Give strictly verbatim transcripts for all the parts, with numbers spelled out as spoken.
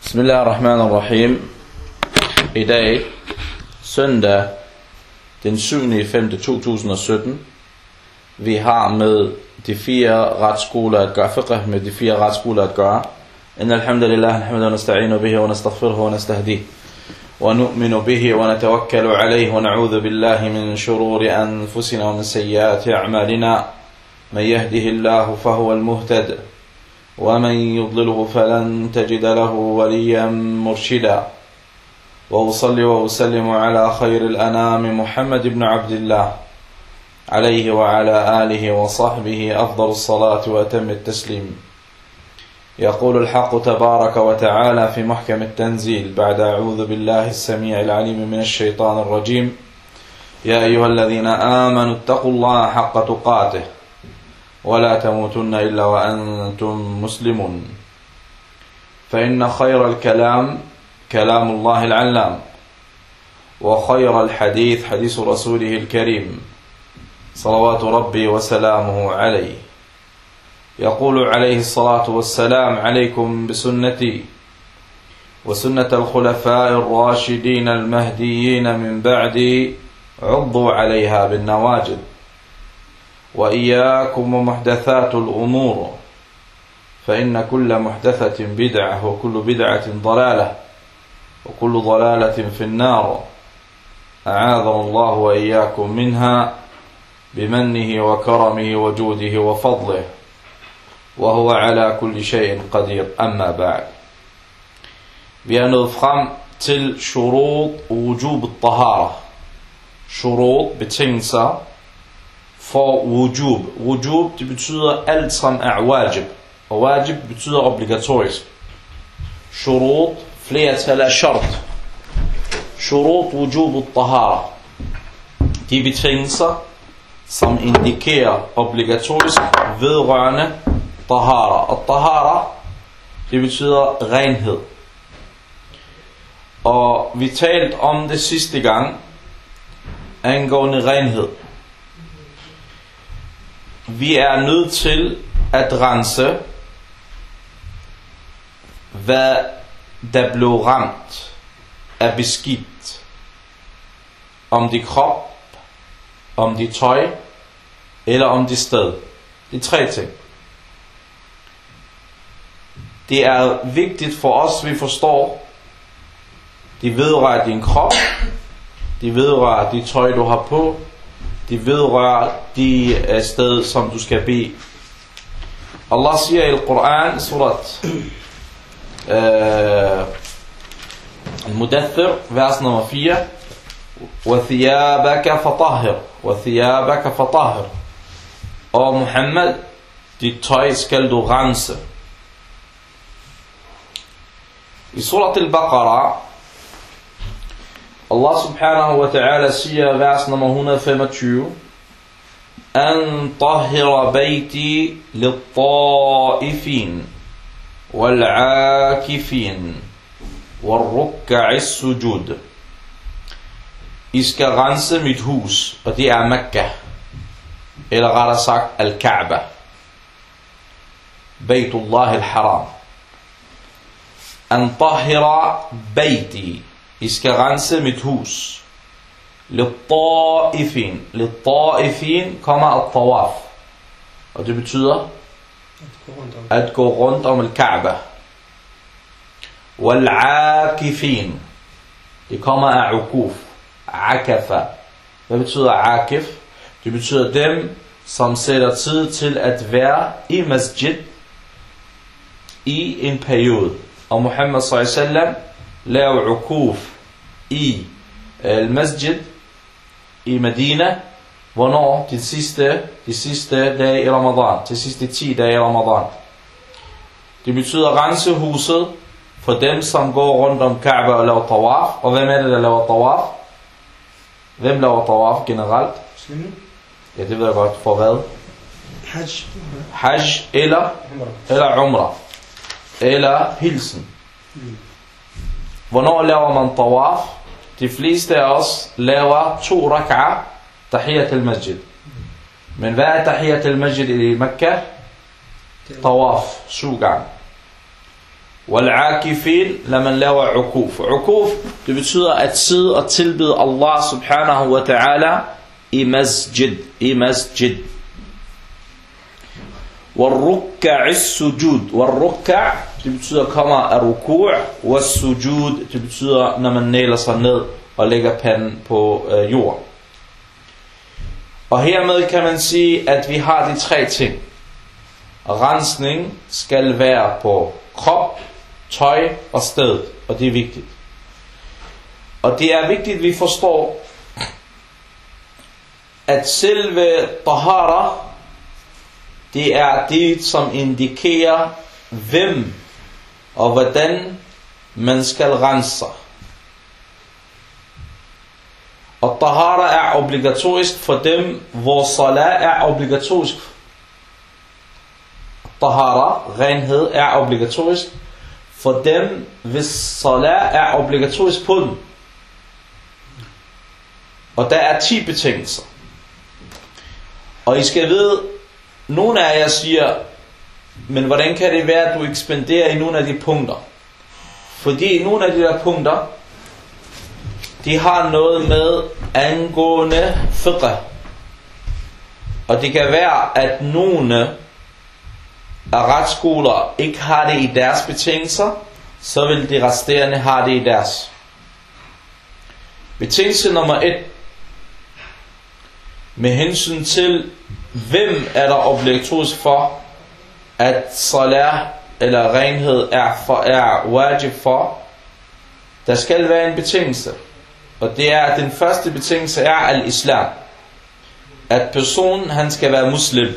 Bismillahirrahmanirrahim. I dag, søndag den syvende femte to tusind og sytten, vi har med de fire retsskoler at gøre, fiqh med de fire retsskoler at gøre. Inna alhamdulillah, alhamdulillah, nasta'inu bihi, wa nastaghfiruhu, wa nastahdih, wa nu'minu bihi, wa natawakkalu alayhi, wa na'udhu billahi min shururi anfusina, wa min sayyiati a'malina. Man yahdihillahu fahuwa al-muhtad, ومن يضلله فلن تجد له وليا مرشدا. وأصلي وأسلم على خير الأنام محمد بن عبد الله عليه وعلى آله وصحبه أفضل الصلاة وأتم التسليم. يقول الحق تبارك وتعالى في محكم التنزيل بعد أعوذ بالله السميع العليم من الشيطان الرجيم: يا أيها الذين آمنوا اتقوا الله حق تقاته ولا تموتن إلا وأنتم مسلمون. فإن خير الكلام كلام الله العلام، وخير الحديث حديث رسوله الكريم صلوات ربي وسلامه عليه. يقول عليه الصلاة والسلام: عليكم بسنتي وسنة الخلفاء الراشدين المهديين من بعدي، عضوا عليها بالنواجذ، وإياكم ومحدثات الأمور، فإن كل محدثة بدعة وكل بدعة ضلالة وكل ضلالة في النار، أعاذنا الله وإياكم منها بمنه وكرمه وجوده وفضله، وهو على كل شيء قدير. أما بعد. Vi er nået frem til shurut wujub at-tahara. Shurut, betingelser for wujub. Wujub, det betyder alt som er wajib, og wajib betyder obligatorisk. Shurut, flertal af shart. Shurut wujub at-tahara, de betingelser som indikerer obligatorisk vedrørende tahara. Og tahara, det betyder renhed. Og vi talte om det sidste gang angående renhed. Vi er nødt til at rense, hvad der blev ramt af beskidt, om det krop, om det tøj, eller om det sted. Det er tre ting. Det er vigtigt for os, vi forstår, det vedrører din krop, det vedrører det tøj, du har på, det vedrører de sted, som du skal bede. Allah siger i Al-Quran, surat uh, Al-Mudaththir, vers nummer fire: وَثِيَابَكَ فَطَهِّرْ وَثِيَابَكَ فَطَهِّرْ. Og Muhammad, dit tøj skal du rense. I surat Al-Baqarah, Allah subhanahu wa ta'ala siger, vers nummer et hundrede og femogtyve: An tahhira bayti lit-ta'ifin wal-'akifin wal-rukka'i sujud. I skal rense mit hus, og det er Mekka, eller rettere sagt Al-Kaaba, Baytullah al-Haram. An tahhira bayti, I skal rense mit hus. Lit-ta'ifin. Lit-ta'ifin kommer at-tawaf, og det betyder at gå rundt om al-Kaaba. Wal-'akifin, det kommer af ukuf. Akafa. Hvad betyder akif? Det betyder dem, som sætter tid til at være i masjid i en periode. Og Muhammad sallallahu alaihi wasallam laver ukuf i al-masjid i Medina. Hvornår? De sidste, de sidste dage i Ramadan. De sidste ti dage i Ramadan. Det betyder rense huset for dem, som går rundt om Kaaba og laver tawaf. Og hvem er det, der laver tawaf? Hvem laver tawaf generelt? Ja, det ved jeg godt. For hvad? Hajj. Hajj eller, eller umrah. Eller hilsen. Hvornår laver man tawaf? De fleste af os laver to rak'a tahiyat al-masjid. Men hvad er tahiyat al-masjid i Mekka? Tawaf, syv gange. Wal-akifin, lad man lave ukuf. Ukuf, det betyder at sidde og tilbede Allah subhanahu wa ta'ala i masjid. I masjid. Wal-rukka'i sujud. Wal-rukka' det betyder kommer af ruku'. Wal-sujud, det betyder når man næler sig ned og lægger panden på øh, jord. Og hermed kan man sige, at vi har de tre ting. Rensning skal være på krop, tøj og sted, og det er vigtigt. Og det er vigtigt, at vi forstår, at selve tahara, det er det, som indikerer, hvem og hvordan man skal rense sig. Og tahara er obligatorisk for dem, hvor salat er obligatorisk. Tahara, renhed, er obligatorisk for dem, hvis salat er obligatorisk på dem. Og der er ti betingelser. Og I skal vide, nogle af jer siger, men hvordan kan det være, at du ekspanderer i nogle af de punkter? Fordi nogle af de der punkter, de har noget med angående fiqh. Og det kan være, at nogle af retsskoler ikke har det i deres betingelser, så vil de resterende have det i deres. Betingelse nummer et. Med hensyn til, hvem er der obligatorisk for, at salat eller renhed er, for, er wajib for, der skal være en betingelse. Og det er, at den første betingelse er al-islam. At personen, han skal være muslim.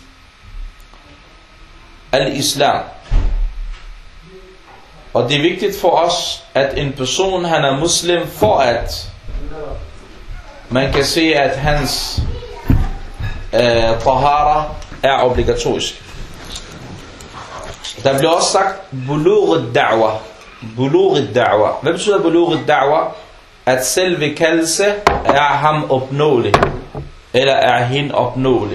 Al-islam. Og det er vigtigt for os, at en person, han er muslim, for at man kan se, at hans øh, tahara er obligatorisk. Der bliver også sagt bulugh ad-da'wa. Bulugh ad-da'wa. Hvad betyder bulugh ad-da'wa? At selve kaldelse er ham opnåelig, eller er hende opnåelig.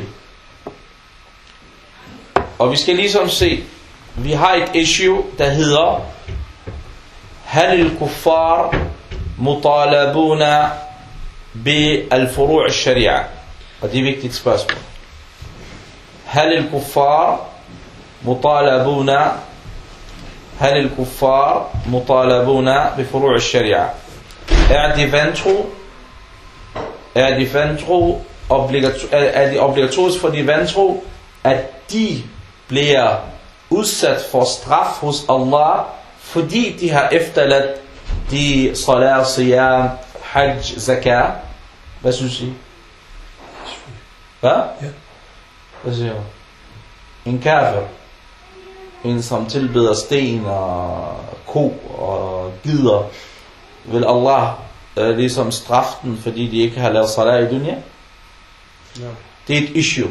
Og vi skal ligesom se, vi har et issue, der hedder Hal al-kuffar mutalabuna bi al-furu' al-sharia. Og det er et vigtigt spørgsmål. Hal al-kuffar mutalabuna Hal al-kuffar mutalabuna bi furu' al-sharia. Er de vantro Er de vantro obligator- Er de obligatorisk for de vantro, at de bliver udsat for straf hos Allah, fordi de har efterladt de salat, siyam, hajj, zakat. Hvad synes I? Hvad? Ja. Hvad siger du? En kafir, en som tilbeder sten og ko og gider, vil Allah øh, ligesom straffe den, fordi de ikke har lavet salat i dunya? Ja. Det er et issue.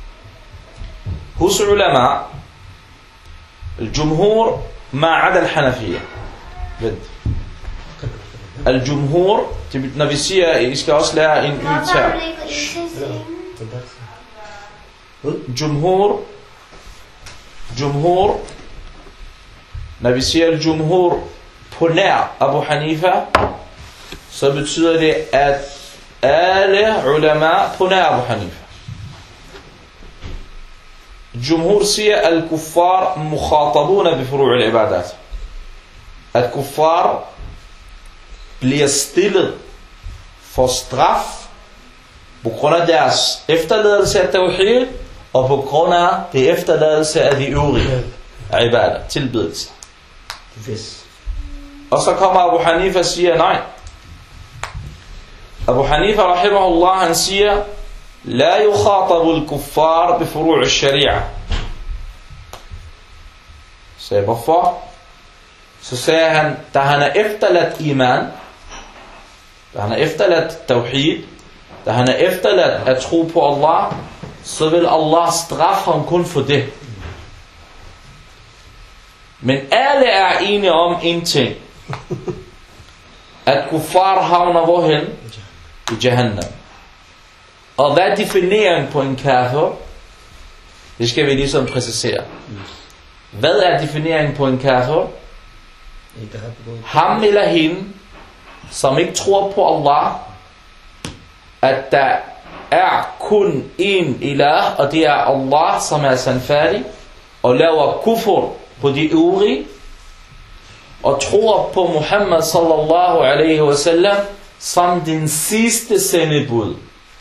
Hos ulama, al-jumhur ma'ad al-hanafiyya. Vent. Al-jumhur, når vi siger, I skal også lære en udtag. Jumhur, jumhur, når vi siger al-jumhur på nær Abu Hanifa, så betyder det, at alle ulama på nær Abu Hanifa. Jumhur siger, al-kuffar mukhatabuna bi furu' al-ibadat. At kuffar bliver stillet for straf på grund af deres efterladelse af tawhid, og på grund af det efterladelse af de øvrige ibadat, tilbedelse. Og så kommer Abu Hanifa og siger, nej. Abu Hanifa rahimahullah, han siger, لا يخاطب الكفار بفروع الشريعة. Så hvorfor? Så sagde han, da han er efterladt iman, da han er efterladt tawhid, da han er efterladt at tro på Allah, så vil Allah straffe ham kun for det. Men alle er enige om en ting, at kuffar havner hvorhen? I Jahannam. Og hvad definerer på en kafir? Det skal vi ligesom præcisere. Hvad er defineringen på en kafir? Ham eller hende, som ikke tror på Allah, at der er kun én ilah, og det er Allah, som er sandfærdig, og laver kufur på de øvrige, og tror på Muhammad sallallahu alaihi wasallam som den sidste sendebud.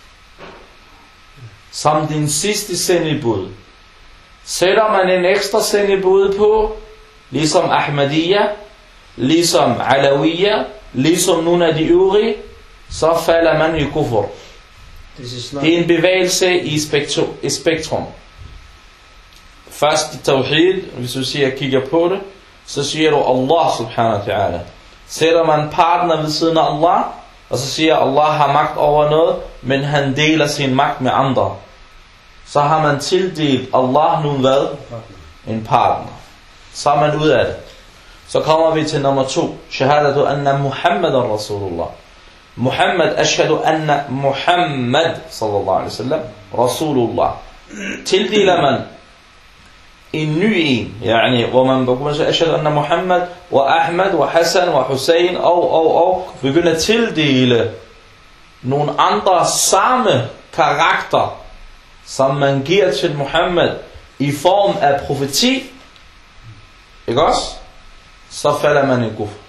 Som den sidste sendebud. Sætter man en ekstra sendebud på, ligesom Ahmadiyya, ligesom Alawiyya, ligesom nogle af de øvrige, så falder man i kufur. Det er en bevægelse i spektrum. I spektrum. Først i tawhid, hvis du siger, kigger på det, så siger du Allah subhanahu wa ta'ala. Sætter man partner ved siden af Allah, og så siger Allah har magt over noget, men han deler sin magt med andre. Så har man tildelt Allah nu hvad? En partner. Så er man ud af det. Så kommer vi til nummer to. Shahadatu anna Muhammadan Rasulullah. Muhammad, ashhadu anna Muhammad sallallahu alaihi wasallam Rasulullah. Tildeler man en ny en, yani, hvor man begynder at sige, ashhadu anna Muhammad wa Ahmad wa Hassan wa Hussein og, og, og, begynder at tildele nogle andre samme karakter, som man giver til Muhammad i form af profeti, ikke også? Så falder man i kufr.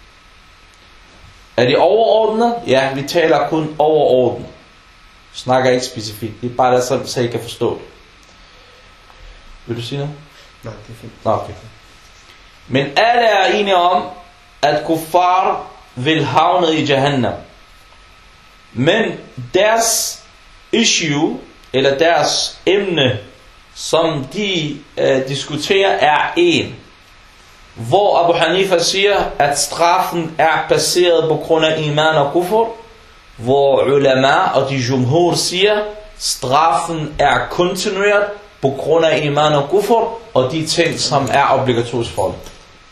Er det overordnet? Ja, vi taler kun overordnet. Snakker ikke specifikt. Det er bare der, så, så I kan forstå det. Vil du sige noget? Nej, det er fint. Nå, okay. Men alle er enige om, at kuffar vil havne i Jahannam. Men deres issue, eller deres emne, som de øh, diskuterer, er en. Hvor Abu Hanifa siger, at straffen er baseret på grund af iman og kufur. Hvor ulama og de jumhur siger, straffen er kontinueret på grund af iman og kufur, og de ting, som er obligatorisk for det.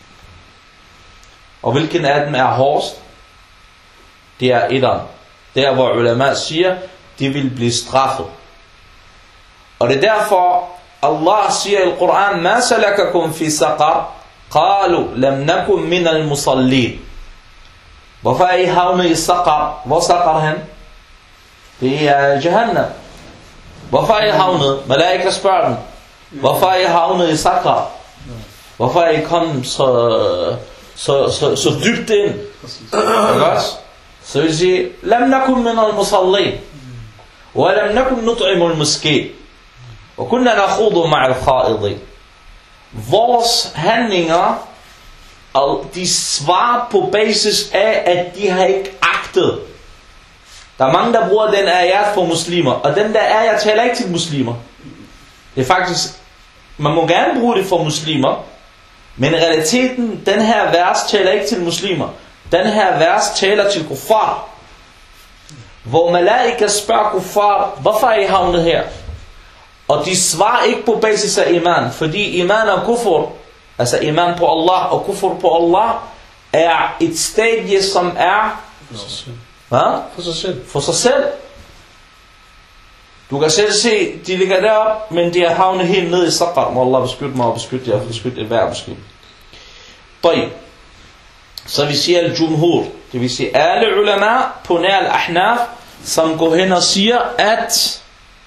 Og hvilken af dem er hårdest? Det er etteren. Der hvor ulama siger, de vil blive straffet. Og det er derfor, Allah siger i Koran, Ma salakakum fi saqar, qalu lam nakum min al-musallin. Hvorfor er I havnet i saqar? Hvor saqar han? Det er Jahannam. Hvorfor er I havnet? Malaika spørger dem. Hvorfor er I havnet i saqar? Hvorfor er I kommet så, så, så, så dybt ind? Ikke også? Så vil sige, lam nakum min al-musallin. Wa lam nakum nut'imu al-miskin. Og kunna nakhudu ma'a al-kha'idin. Vores handlinger, og de svarer på basis af, at de har ikke agtet. Der er mange, der bruger den ayat for muslimer, og den der ayat taler ikke til muslimer. Det er faktisk, man må gerne bruge det for muslimer, men i realiteten, den her vers taler ikke til muslimer. Den her vers taler til kuffar. Hvor malaika spørger kuffar, hvorfor er I havnet her? Og de svarer ikke på basis af iman, fordi iman og kufur, altså iman på Allah og kufur på Allah, er et stadie, som er hvad? For sig selv. For sig selv. Du kan selv se, de ligger derop, men de er havnet helt ned i saqar. Må Allah beskytte mig og beskytte jer, og beskytte et hver beskytte. طيب. Så vi siger al-jumhur, det vil sige alle ulama på nær al-ahnaf, som går hen og siger, at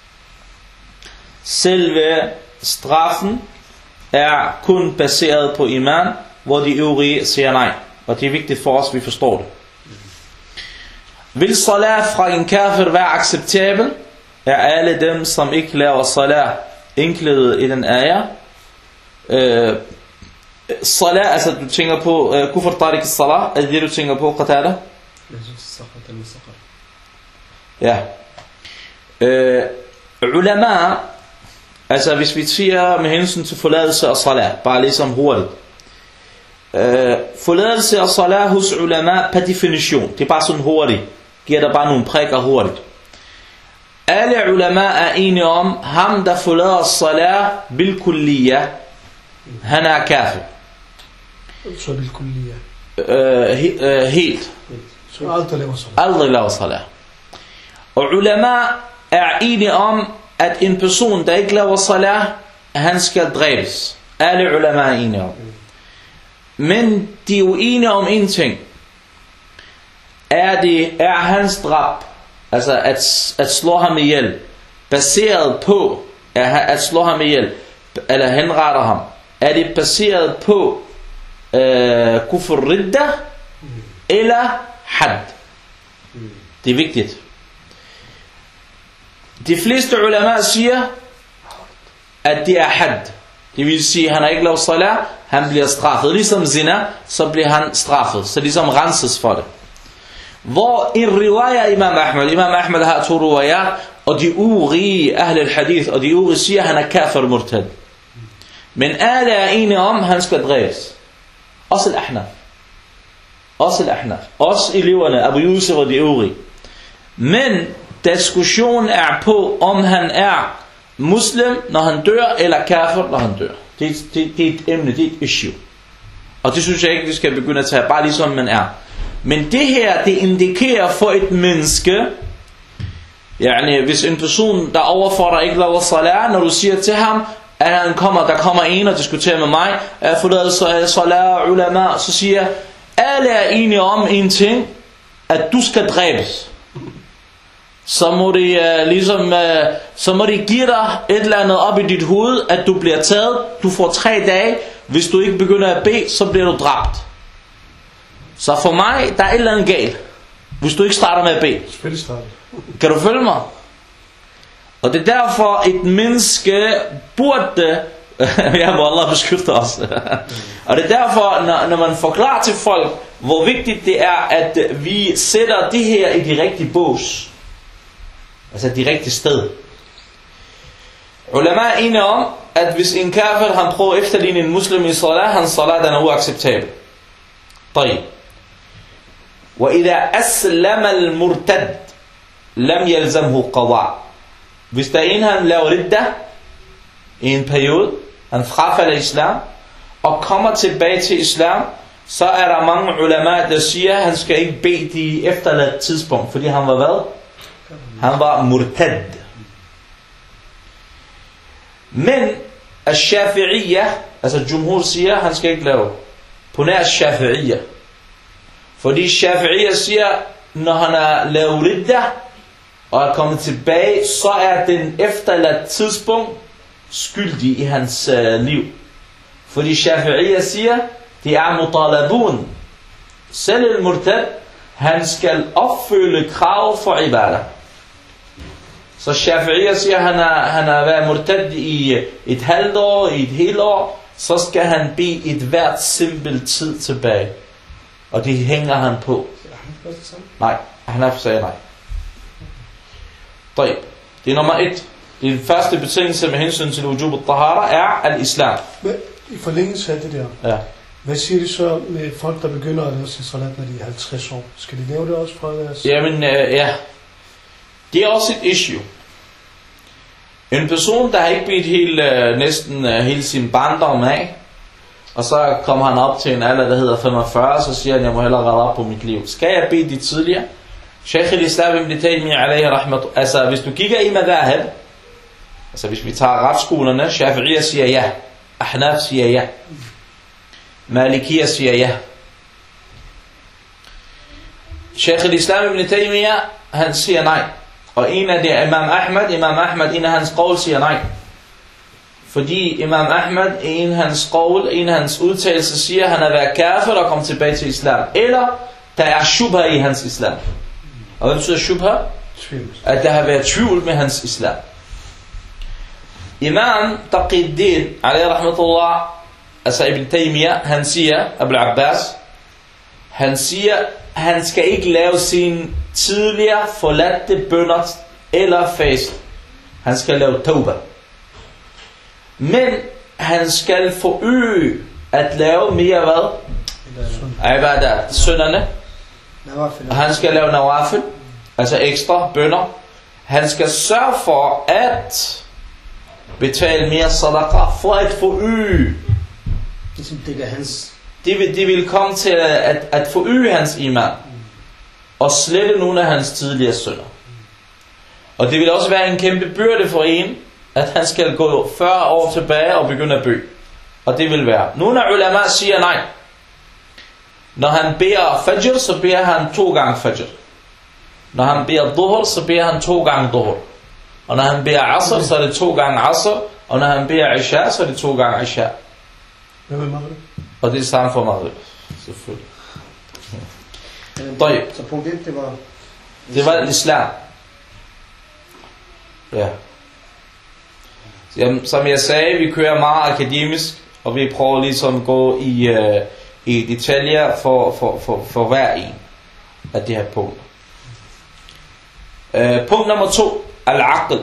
selve straffen er kun baseret på iman, hvor de øvrige siger nej. Og det er vigtigt for os, at vi forstår det. Vil salat fra en kafir være acceptabel? Er alle dem, som ikke laver salat, indklædet i den ayah? Øh, salat, altså du tænker på uh, kufr tariq salat, er det det du tænker på, Qatada? Ja. Øh, ulama, altså hvis vi siger med hensyn til forladelse og salat, bare ligesom hurtigt. Øh, forladelse og salat hos ulama per definition, det er bare sådan hurtigt, giver der bare nogle prikker hurtigt. Alle ulama er enige om, ham der forlader salat bil kulliya, han er kafir. Så bil kulliya. Øh, he, øh, helt. Så aldrig laver salat. Aldrig laver salat. Og ulama er enige om, at en person der ikke laver salat, han skal dræbes. Alle ulama er enige om. Men de er uenige om en ting. Er det, er hans drab, altså at, at slå ham ihjel, baseret på, at, at slå ham ihjel, eller henretter ham, er det baseret på øh, kufr ridda, eller had? Det er vigtigt. De fleste ulama siger, at det er had. Det vil sige, at han har ikke lavet salat, han bliver straffet. Ligesom zina, så bliver han straffet. Så ligesom renses for det. Hvor i riwaya Imam Ahmad, Imam Ahmad har to riwayat, og de øvrige ahl al-hadith, og de øvrige siger, at han er kafir murtad. Men alle er enige om, at han skal dræbes. Også al-Ahnaf. Også al-Ahnaf. Også eleverne, Abu Yusuf og de øvrige. Men diskussionen er på, om han er muslim, når han dør, eller kafir, når han dør. Det, det, det er et emne, det er et issue. Og det synes jeg ikke, vi skal begynde at tage, bare ligesom man er. Men det her, det indikerer for et menneske, yani, hvis en person, der overfordrer ikke laver salat, når du siger til ham, at han kommer, der kommer en og diskuterer med mig, at forladet salat, ulama, så siger jeg, alle er enige om en ting, at du skal dræbes. Så må de uh, ligesom, uh, så må de give dig et eller andet op i dit hoved, at du bliver taget, du får tre dage, hvis du ikke begynder at bede, så bliver du dræbt. Så for mig, der er et eller andet galt, hvis du ikke starter med at bede. Kan du følge mig? Og det er derfor, et menneske burde, jeg må Allah beskytte os. Og det er derfor, når, når man forklarer til folk, hvor vigtigt det er, at vi sætter det her i de rigtige bås. Altså de rigtige sted. Ulama er enige om, at hvis en kafir, han prøver at efterligne en muslim i salat, hans salat er uacceptabel. طيب. وإذا أسلم المرتد لم يلزمه قضاء. Hvis der er en, han laver ridda i en periode, han frafalder islam, og kommer tilbage til islam, så er der mange ulama, der siger, at han skal ikke bede de efterladte tidspunkt, fordi han var hvad? Han var murtad. Men al-Shafi'iyya, altså Jumhur siger, han skal ikke lave. På nær al-Shafi'iyya. Fordi Shafi'iyya siger, når han er lavet ridda, og er kommet tilbage, så er den efterladte tidspunkt skyldig i hans øh, liv. Fordi Shafi'iyya siger, det er mutalabun. Selv al-murtad, han skal opfylde krav for ibadah. Så Shafi'iyya siger, at han har han været murtad i et halvt år, i et helt år, så skal han bede et hvert simpelt tid tilbage. Og det hænger han på. Nej, han sagde nej. طيب. Det er nummer et. Den første betingelse med hensyn til wujub al-tahara er al-islam. I forlængelse af det der, ja. Hvad siger de så med folk, der begynder at lave sin salat, når de er halvtreds år? Skal de lave det også fra deres... Jamen, øh, ja. Det er også et issue. En person, der har ikke bedt hele, øh, næsten øh, hele sin barndom af, og så kommer han op til en alder, der hedder femogfyrre, så siger han, jeg må hellere rette op på mit liv. Skal jeg bede det tidligere? Sheikh al-Islam ibn Taymiyyah alayhi rahmat. Altså, hvis du kigger i madhab, altså hvis vi tager retsskolerne, Shafi'iyya siger ja, Ahnaf siger ja, Malikiyya siger ja. Sheikh al-Islam ibn Taymiyyah, han siger nej. Og en af det er Imam Ahmad, Imam Ahmad, en af hans qawl siger nej. Fordi Imam Ahmad, en af hans qawl, en af hans udtalelser siger, at han har været kafir og kommet tilbage til islam. Eller der er shubha i hans islam. Og hvad betyder shubha? At der har været tvivl med hans islam. Imam Taqiddin, alayhi rahmatullah, altså Ibn Taymiyyah, han siger, Abu Abbas, han siger, han skal ikke lave sine tidligere forladte bønner eller fast. Han skal lave tauba. Men han skal forøge at lave mere hvad? Ibadat, synderne. Og han skal lave nawafil, altså ekstra bønner. Han skal sørge for at betale mere sadaqa for at forøge. Det er hans. Det vil, det vil komme til at, at forøge hans iman og slette nogle af hans tidligere synder. Og det vil også være en kæmpe byrde for en, at han skal gå fyrre år tilbage og begynde at bøge. Og det vil være. Nogle af ulama siger nej. Når han beder fajr, så beder han to gange fajr. Når han beder dhuhr, så beder han to gange dhuhr. Og når han beder asr, så er det to gange asr. Og når han beder isha, så er det to gange isha. Hvad med maghrib? Og det er samme for maghrib. Selvfølgelig. Øh, så punkt et, det var... Det var islam. Ja. Jamen, som jeg sagde, vi kører meget akademisk, og vi prøver ligesom at gå i, uh, i detaljer for, for, for, for hver en af de her punkter. Uh, punkt nummer to, al-aql.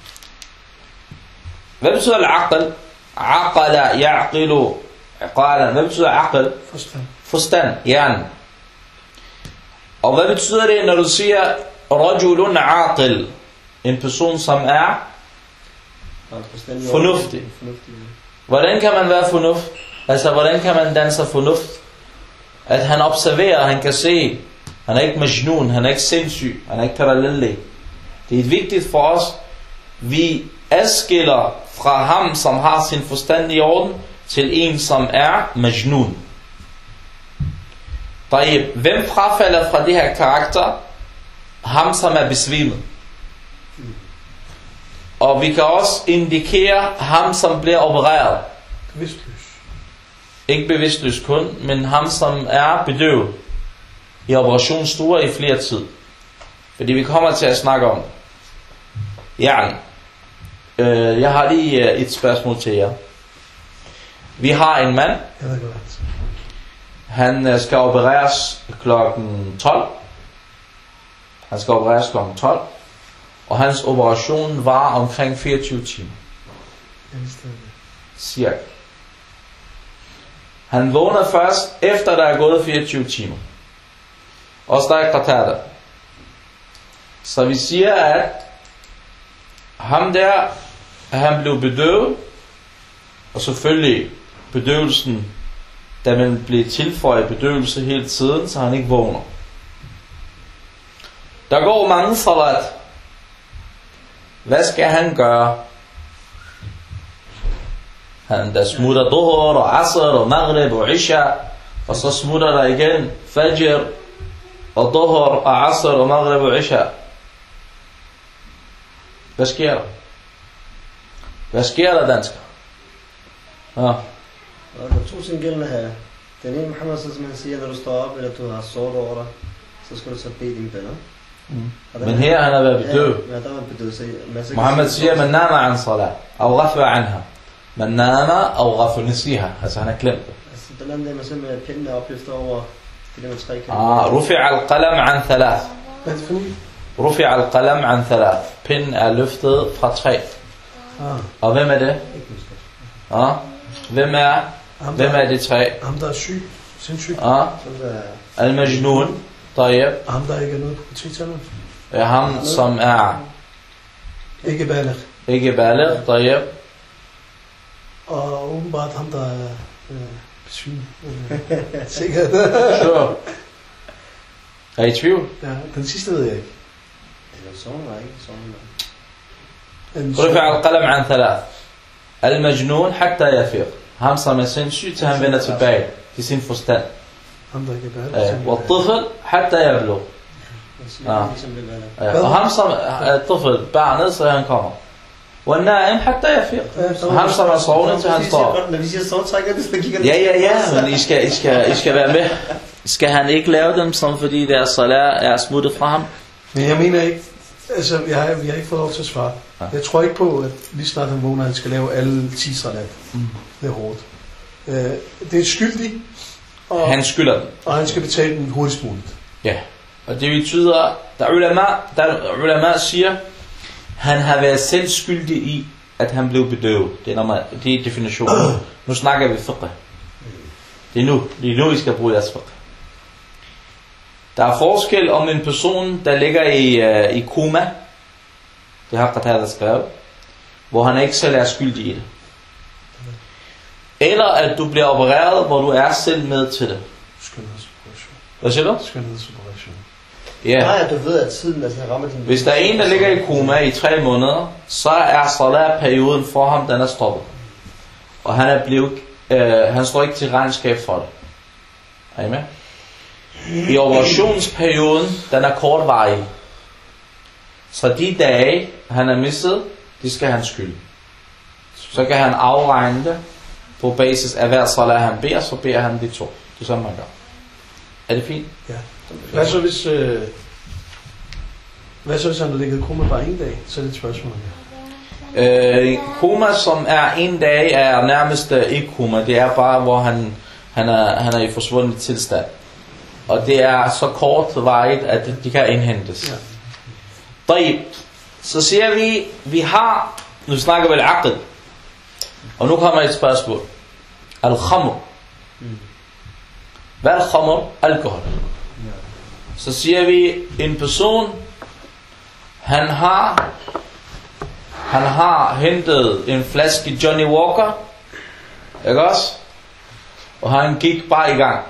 Hvad betyder al-aql? Aqala, ya'qilu, aqala. Hvad betyder aql? Forstand. Forstand, hjernen. Og hvad betyder det, når du siger rajulun aqil? En person, som er fornuftig. Hvordan kan man være fornuft? Altså, hvordan kan man danse fornuft? At han observerer, han kan se. Han er ikke majnun, han er ikke sindssyg, han er ikke parallellig. Det er vigtigt for os. Vi adskiller fra ham, som har sin forstand i orden, til en, som er majnun. Hvem frafalder fra det her karakter? Ham, som er besvimet. Og vi kan også indikere ham, som bliver opereret. Bevidstløs. Ikke bevidstløs kun, men ham, som er bedøvet i operationsstuer i flere tid. Fordi vi kommer til at snakke om det. Ja. Øh, jeg har lige et spørgsmål til jer. Vi har en mand. Jeg ved godt. Han skal opereres klokken tolv. Han skal opereres klokken tolv. Og hans operation var omkring fireogtyve timer. Cirka. Han vågner først efter der er gået fireogtyve timer. Og der er Qatada. Så vi siger, at ham der, han blev bedøvet. Og selvfølgelig bedøvelsen, da man bliver tilføjet bedøvelse hele tiden, så han ikke vågner. Der går mange salat. Hvad skal han gøre? Han der smutter dhuhr og asr og maghrib og isha. Og så smutter der igen fajr og dhuhr og asr og maghrib og isha. Hvad sker der? Hvad sker der, dansker? Ja. Der er to ting gældende her. Den ene, Muhammad, som han siger, når du står op, eller du har sovet over dig, så skal du så bede dine bønner. Mm. Men her han har været bedøvet. Ja, der var bedøvet. Så Muhammad siger, man nama an salat, og ghafla anha. Man nama, og ghafla nisiha. Altså han har glemt det. Altså, den anden, der er simpelthen med pinden, der opløfter over det der med tre kan. Ah, rufi'a al-qalam an thalath. Hvad er det for nu? Rufi'a al-qalam an thalath. Pinden er løftet fra tre. Ah. Og hvem er det? Ah. Hvem er? Ham, Hvem er de tre? Ham der er syg. Sindssyg. Ah. Al-majnun. Tayyib. Ham der ikke er noget på butikstænder. Er ham som er Ikke balig. ikke balig. Tayyib. Og åbenbart ham der er øh, besvimet. Øh, sikkert. Sure. Er I tvivl? Ja, den sidste ved jeg ikke. Eller sådan var ikke sådan. رفع القلم عن ثلاث المجنون حتى يفيق. Ham som er sindssyg til han vender tilbage til sin forstand. Ham der ikke er balig. والطفل حتى يبلغ. Og ham som er طفل, barnet, så han kommer. والنائم حتى يفيق. Ham som er sovende til han står. Når vi siger sovtrækker, det så kigger Ja, ja, ja, men I skal, I skal, I skal være med. Skal han ikke lave dem, som fordi deres salat er smuttet fra ham? Men jeg mener ikke, altså jeg har, vi har ikke fået lov til at svare. Ja. Jeg tror ikke på, at lige snart han vågner, han skal lave alle ti salat. Mm. Det er hårdt. Øh, det er skyldig, og han skylder den. Og han skal betale den hurtigst muligt. Ja, og det betyder, der ulama, der ulama siger, han har været selv skyldig i, at han blev bedøvet. Det er, normal, det er definitionen. Nu snakker vi fiqh. Det er nu, det er nu, vi skal bruge deres fiqh. Der er forskel om en person, der ligger i, uh, i koma, det har Qatada skrevet, hvor han ikke selv er skyldig i det. Eller at du bliver opereret, hvor du er selv med til det. Skønhedsoperation. Hvad siger du? Skønhedsoperation. Ja. Nej, at du ved, at tiden altså, rammer din... Hvis der er en, der ligger i koma i tre måneder, så er salatperioden for ham, den er stoppet. Og han er blevet øh, han står ikke til regnskab for det. Er I med? I operationsperioden, den er kortvarig. Så de dage, han er misset, de skal han skylde. Så kan han afregne det på basis af hver salat han beder, så beder han de to. Det er sådan man gør. Er det fint? Ja. Hvad så hvis, øh, hvad så hvis han har ligget koma bare en dag? Så er det et spørgsmål. Øh, koma, som er en dag, er nærmest øh, ikke koma. Det er bare, hvor han, han, er, han er i forsvundet tilstand. Og det er så kortvarigt, at de kan indhentes. Ja. Så siger vi, vi har, nu snakker vi al-aqd. Og nu kommer et spørgsmål. Al-khamr. Hvad er khamr? Alkohol. Så siger vi, en person, han har, han har hentet en flaske Johnny Walker, ikke også? Og han gik bare i gang.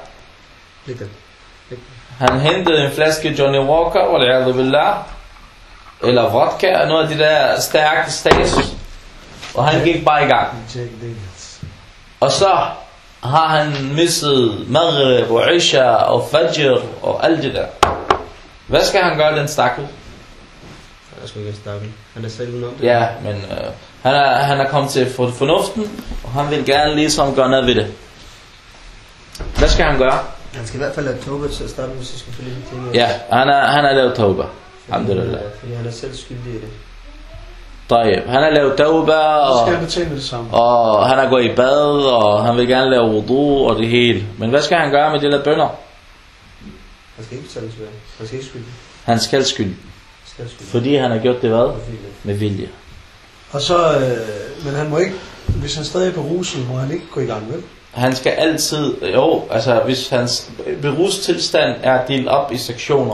Han hentede en flaske Johnny Walker, wal'iyadu billah, eller vodka, noget af de der stærke stages, og han gik bare i gang. Og så har han misset Maghrib og Isha og Fajr og alt det der. Hvad skal han gøre, den stakkel? Jeg skal ikke stakke. Han er selv udenom det. Ja, men øh, han, er, han er kommet til fornuften, og han vil gerne ligesom gøre noget ved det. Hvad skal han gøre? Han skal i hvert fald lave tauba til at starte med, så skal følge de ting. Ja, han er, han er lavet tauba. Alhamdulillah. Fordi han er selv skyldig i det. Taib. Han har lavet tauba, og, skal betale det samme. Og han har gået i bad, og han vil gerne lave wudu og det hele. Men hvad skal han gøre med de der bønner? Han skal ikke betale det. Han skal ikke skyldig. Han skal skyldig. Fordi han har gjort det hvad? Med vilje. Og så, øh, men han må ikke, hvis han stadig er på rusen, må han ikke gå i gang med. Han skal altid, jo, altså hvis hans berustilstand er delt op i sektioner.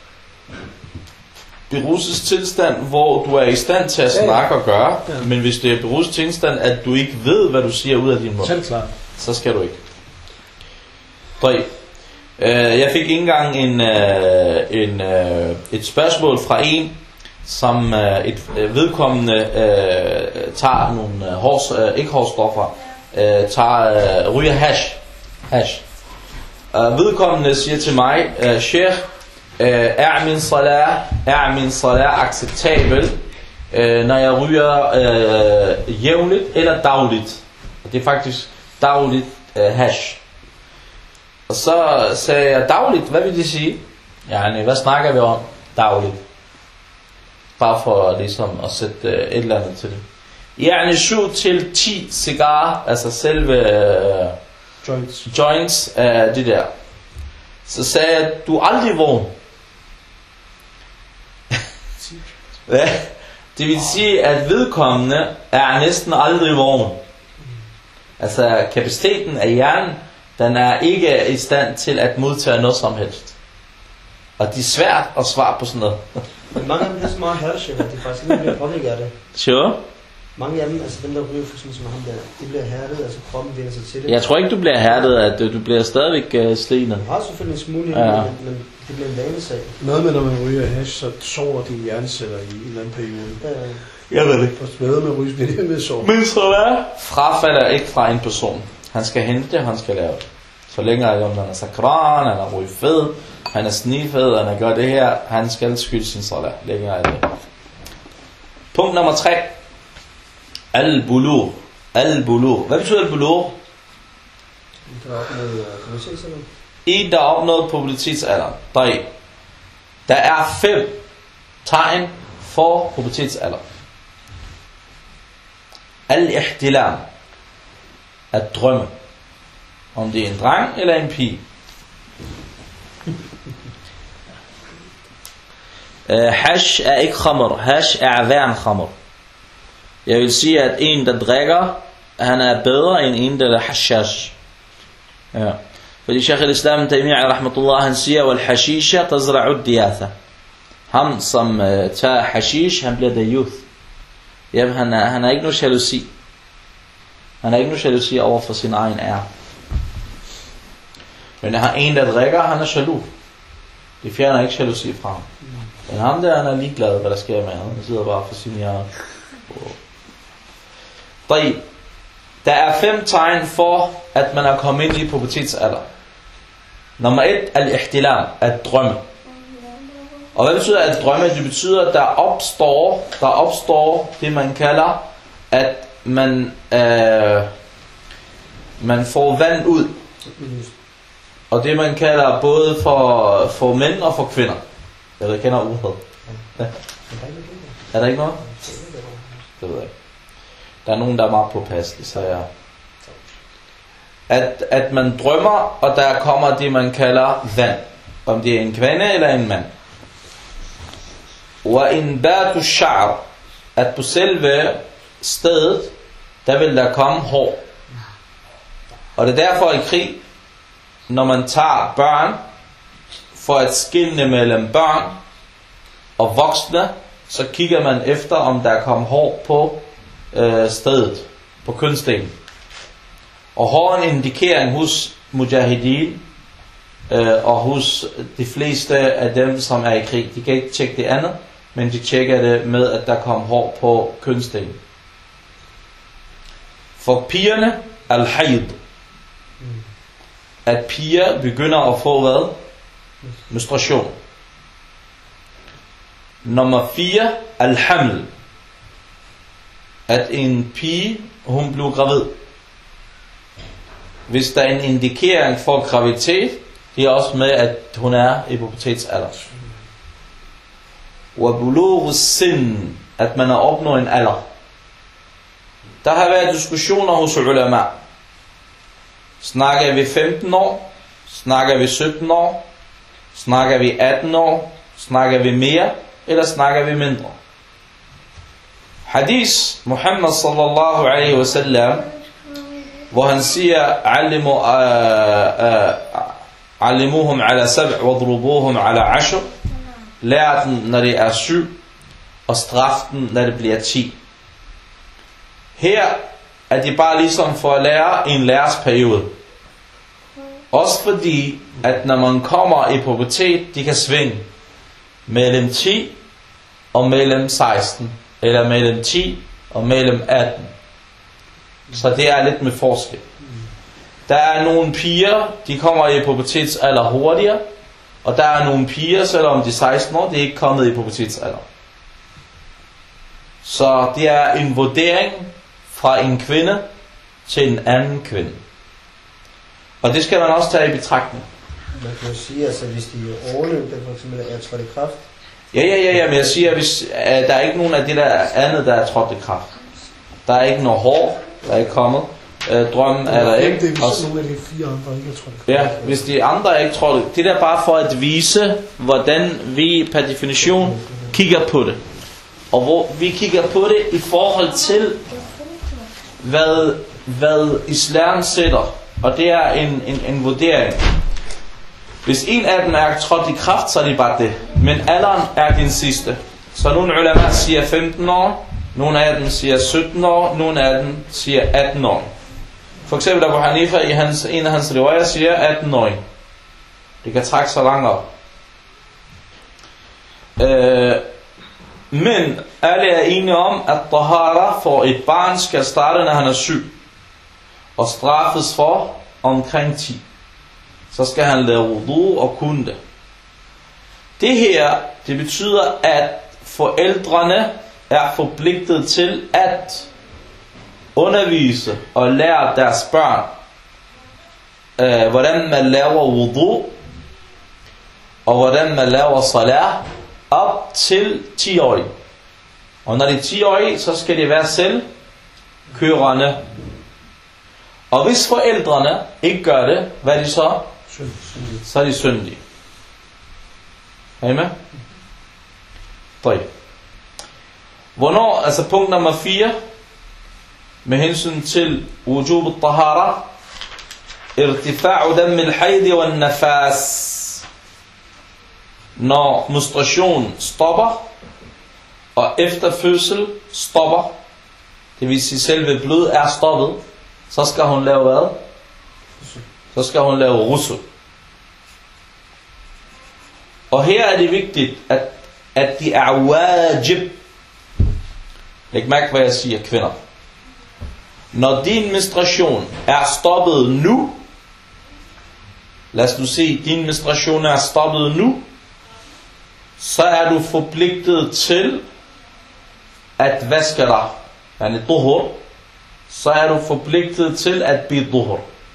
Berustilstand, hvor du er i stand til at snakke og gøre, ja. Men hvis det er berustilstand, at du ikke ved, hvad du siger ud af din mund, selvklart, så skal du ikke. tre. Jeg fik ikke engang en, en, et spørgsmål fra en, som et vedkommende tager nogle hårs, ikke hårstoffer, tager ryger hash. hash. Vedkommende siger til mig, Sheikh, er min salat, er min salat acceptabel, når jeg ryger jævnligt eller dagligt? Det er faktisk dagligt hash. Og så sagde jeg, dagligt, hvad vil det sige? Ja, nej, hvad snakker vi om dagligt? Bare for ligesom at sætte et eller andet til det. Ja, syv til ti cigarer, altså selve uh, joints, joints uh, det der. Så sagde jeg, du er aldrig vågen. Ja, det vil sige, at vedkommende er næsten aldrig vågen. Altså kapaciteten af hjernen, den er ikke i stand til at modtage noget som helst. Og det er svært at svare på sådan noget. Men mange af dem er så meget herresjæk, at de faktisk ikke bliver påvirket af det. Sure. Mange af dem, altså dem der ryger for sådan som ham der, de bliver hærdet, altså kroppen vender sig til det. Jeg tror ikke du bliver hærdet, at du bliver stadigvæk uh, slinet. Du har selvfølgelig en smule, ja. men, men det bliver en vanesag. Noget med når man ryger hash, så sover dine hjerneceller i en eller anden periode. Ja, ja. Jeg ved det. Og ved med ryge, bliver det med at sove. Men så hvad? Frafalder ikke fra en person. Han skal hente det, han skal lave det. Så længe er han er sakran, han er ryge fed, han er snifed, han er gør det her, han skal skylde sin salat. Længere er det. Punkt nummer tre. Al-bulur. Al-bulur. Hvad betyder al-bulur? Der er opnået pubertetsalderen. En, der er opnået pubertetsalderen. Der er fem tegn for pubertetsalderen. Al-ihtilam. At drømme. Om det er en dreng eller en pige. uh, hash er ikke khamr. Hash er værn khamr. Jeg vil sige, at en, der drikker, han er bedre end en, der er hashash. Ja. Fordi Sheikh al-Islam Taymiyyah rahmatullah, han siger, wal-hashisha tazra'u diyatha. Ham, som uh, tager hashish, han bliver dayuth. Jamen, han er, han er ikke nogen jalousi. Han er ikke nogen jalousi over for sin egen ære. Men han en, der drikker, han er jaloux. Det fjerner ikke jalousi fra ham. Men ham der, han er ligeglad, hvad der sker med ham. Han sidder bare for sin hjerne. طيب Der er fem tegn for, at man er kommet ind i pubertetsalder. Nummer et, al-ihtilam, at drømme. Og hvad betyder at drømme? Det betyder, at der opstår, der opstår det, man kalder, at man, øh, man får vand ud. Og det, man kalder både for, for mænd og for kvinder. Jeg ved, jeg kender ordet. Ja. Er der ikke noget? Det ved jeg ikke. Der er nogen, der er meget påpasselige, så jeg... At, at man drømmer, og der kommer det, man kalder vand. Om det er en kvinde eller en mand. Og en batu sha'r, at på selve stedet, der vil der komme hår. Og det er derfor i krig, når man tager børn, for at skelne mellem børn og voksne, så kigger man efter, om der kommer hår på øh, stedet, på kønsdelen. Og hår en indikering hos mujahideen, øh, og hos de fleste af dem, som er i krig. De kan ikke tjekke det andet, men de tjekker det med, at der kommer hår på kønsdelen. For pigerne, al-hayd, at piger begynder at få hvad? Menstruation. Nummer fire, al-haml, at en pige, hun bliver gravid. Hvis der er en indikering for graviditet, det er også med, at hun er i pubertetsalder. Og bulugh sin, at man har opnået en alder. Der har været diskussioner hos ulama. Snakker vi femten år? Snakker vi sytten år? Snakker vi atten år? Snakker vi mere? Eller snakker vi mindre? Hadith Muhammad sallallahu alaihi wasallam, hvor han siger, Allimu, Allimuhum ala sab' wadrubuhum ala ashr, lær den, når det er syv, og straf den, når det bliver ti. Her er det bare ligesom for at lære en lærersperiode. Også fordi, at når man kommer i pubertet, de kan svinge mellem ti og mellem seksten, eller mellem ti og mellem atten. Så det er lidt med forskel. Der er nogle piger, de kommer i pubertetsalder hurtigere, og der er nogle piger, selvom de er seksten år, de er ikke kommet i pubertetsalder. Så det er en vurdering fra en kvinde til en anden kvinde. Og det skal man også tage i betragtning. Man kan jo sige, altså hvis de er overløbet, for eksempel er trådt i kraft. Ja, ja, ja, ja, men jeg siger, hvis uh, der er ikke nogen af det der andet, der er trådt i kraft. Der er ikke noget hår, der er ikke kommet. Uh, drømmen er der ikke. Det er hvis nogle af de fire andre ikke er trådt i kraft. Ja, hvis de andre er ikke trådt. Det er bare for at vise, hvordan vi per definition kigger på det. Og hvor vi kigger på det i forhold til, hvad, hvad islam sætter. Og det er en, en, en vurdering. Hvis en af dem er trådt i kraft, så er det bare det. Men alderen er den sidste. Så nogle ulama siger femten år, nogle af dem siger sytten år, nogle af dem siger atten år. For eksempel Abu Hanifa i hans, en af hans riwaya siger atten år. Det kan trække så langt op. Øh, men alle er enige om, at tahara for et barn skal starte, når han er syg. Og straffes for omkring ti. Så skal han lave wudu og kunne det. Det her, det betyder, at forældrene er forpligtet til at undervise og lære deres børn, øh, hvordan man laver wudu, og hvordan man laver salat, op til ti år. Og når de er ti år, så skal de være selvkørende. Og hvis forældrene ikke gør det, hvad er de så? Så er de syndige. Er I med? tre. Hvornår, altså punkt nummer fire, med hensyn til wujub al-tahara, irtifa'u dam al-hayd wa al-nafas. Når menstruation stopper, og efter fødsel stopper, det vil sige selve blod er stoppet, så skal hun lave hvad? Så skal hun lave rusul. Og her er det vigtigt, at, at de er wajib. Læg mærke, hvad jeg siger, kvinder. Når din menstruation er stoppet nu, lad os nu se, din menstruation er stoppet nu, så er du forpligtet til at vaske dig. Yani duhur. Så er du forpligtet til at blive duhur.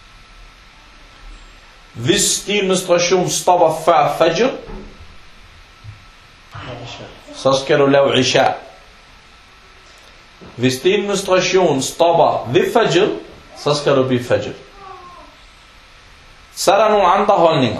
Hvis din menstruation stopper før fajr, så skal du lave isha. Hvis din menstruation stopper ved fajr, så skal du blive fajr. Så er der nogle andre holdninger.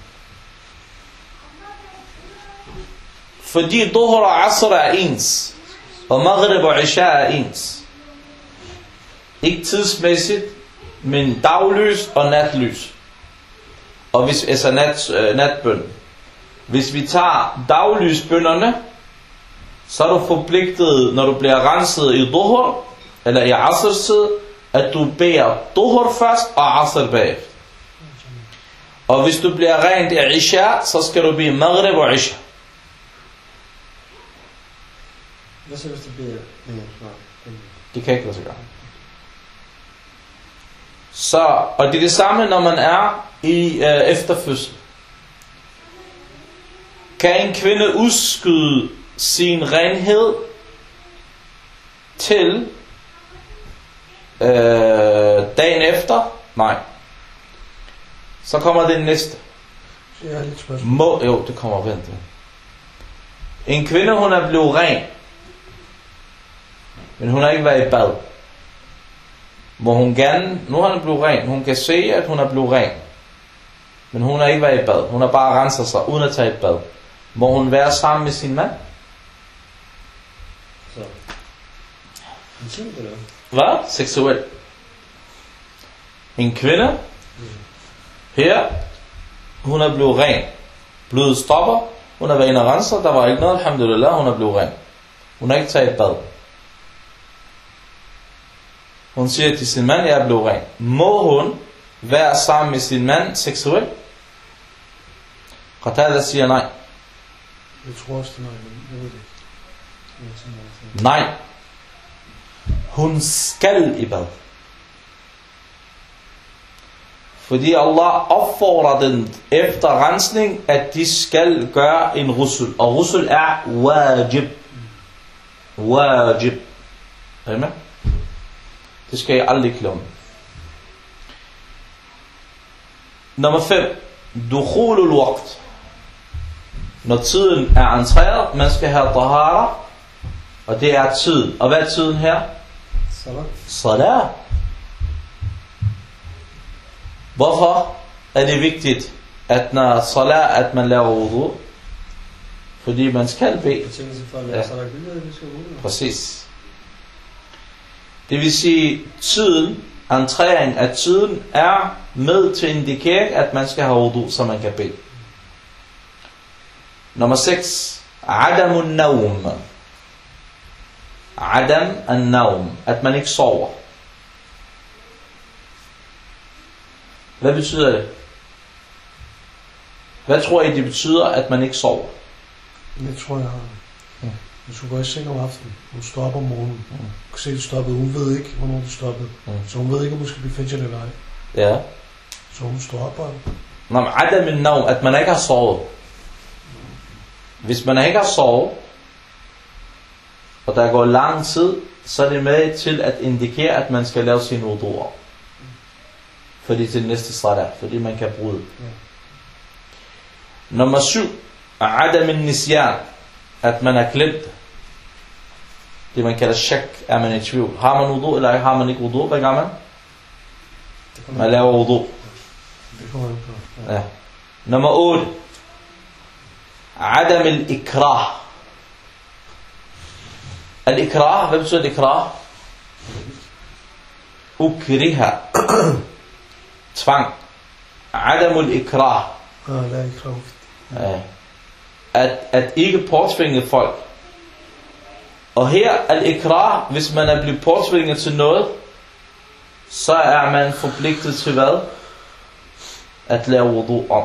Fordi duhur og asr er ens, og maghrib og isha er ens. Ikke tidsmæssigt, men daglys og natlys. Og hvis, altså nat, øh, natbøn. Hvis vi tager daglysbønnerne, så er du forpligtet, når du bliver renset i duhur, eller i asrs tid, at du beder duhur først og asr bagefter. Og hvis du bliver rent i isha, så skal du bede maghrib og isha. Hvad så hvis du beder? Det kan ikke lade sig gøre. Så, og det er det samme, når man er i øh, efterfødsel. Kan en kvinde udskyde sin renhed til øh, dagen efter? Nej. Så kommer det næste. Jeg har lidt spørgsmål. Må, jo, det kommer vent. En kvinde, hun er blevet ren, men hun har ikke været i bad. Må hun gerne, nu har hun blevet ren, hun kan se, at hun er blevet ren, men hun har ikke været i bad. Hun har bare renset sig uden at tage et bad. Må hun være sammen med sin mand? Så. Intimt eller hvad? Seksuelt. En kvinde her, hun er blevet ren. Blodet stopper, hun har været inde og renset, der var ikke noget, alhamdulillah, hun er blevet ren. Hun har ikke taget et bad. Hun siger til sin mand, jeg er blevet ren. Må hun være sammen med sin mand seksuelt? Qatada siger nej. Jeg tror også det er nej, men jeg ved det ikke. Nej. Hun skal i bad. Fordi Allah opfordrer den efter rensning, at de skal gøre en rusul. Og rusul er wajib. Wajib. Er I med? Det skal jeg aldrig glemme. Nummer fem. Dukhulul waqt. Når tiden er entreret, man skal have tahara, og det er tid. Og hvad er tiden her? Salat. Salat. Hvorfor er det vigtigt, at når salat, at man laver wudu? Fordi man skal bede. Betingelse for at lave salat, det skal wudu. Præcis. Det vil sige, tiden, entrering af tiden, er med til indikering, at man skal have wudu, så man kan bede. Nummer seks. Adamun naum. Adam an-naum. At man ikke sover. Hvad betyder det? Hvad tror I, det betyder, at man ikke sover? Det tror jeg har. Ja. Hvis hun går i seng om aftenen, hun står op om morgenen, ja. Hun kan se, at det stoppede, hun ved ikke, hvornår det stoppede. Ja. Så hun ved ikke, om hun skal blive fængslet eller ej. Ja. Så hun står op og... Nå, men Adam an-naum, at man ikke har sovet. Hvis man ikke har sovet, og der går lang tid, så er det med til at indikere, at man skal lave sine wudu'er. Fordi til næste salat, fordi man kan bryde. Ja. Nummer syv. Adam an-nisyan. At man har glemt. Det man kalder shak, er man i tvivl. Har man wudu, eller har man ikke wudu? Hvad gør man? Man laver wudu. Det kommer man på. Ja. Nummer otte. Adam al-ikrah. Al-ikrah, hvad betyder ikrah? Ukriha. Tvang. Adam al-ikrah. Ah, la ikrah. Ja. At, at ikke påtvinge folk. Og her al-ikrah, hvis man er blevet påtvinget til noget, så er man forpligtet til hvad? At lave wudu om.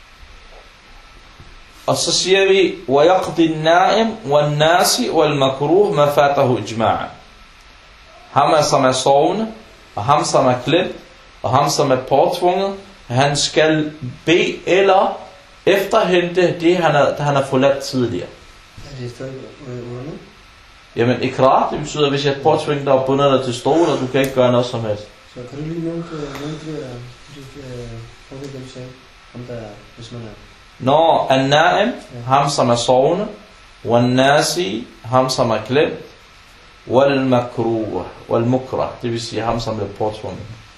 Og så siger vi, وَيَقْضِ النَّائِمْ وَالنَّاسِ وَالْمَكْرُوهِ مَا فَاتَهُ إِجْمَاعًا. ham er, som er sovende, og ham som er klemt, og ham som er påtvunget, han skal bede eller efterhente det, han har, han har forladt tidligere. Er det stadig under nu? Jamen ikrar, det betyder, at hvis jeg påtvinger dig og bunder dig til stol, og du kan ikke gøre noget som helst. Så kan du lige nævne det, forhånden sagde, om der er, hvis man er... Når an-na'im, ham som er sovende, wal-nasi, ham som er klemt, wal-makruh, wal-mukrah, det vil sige ham som er påtvunget.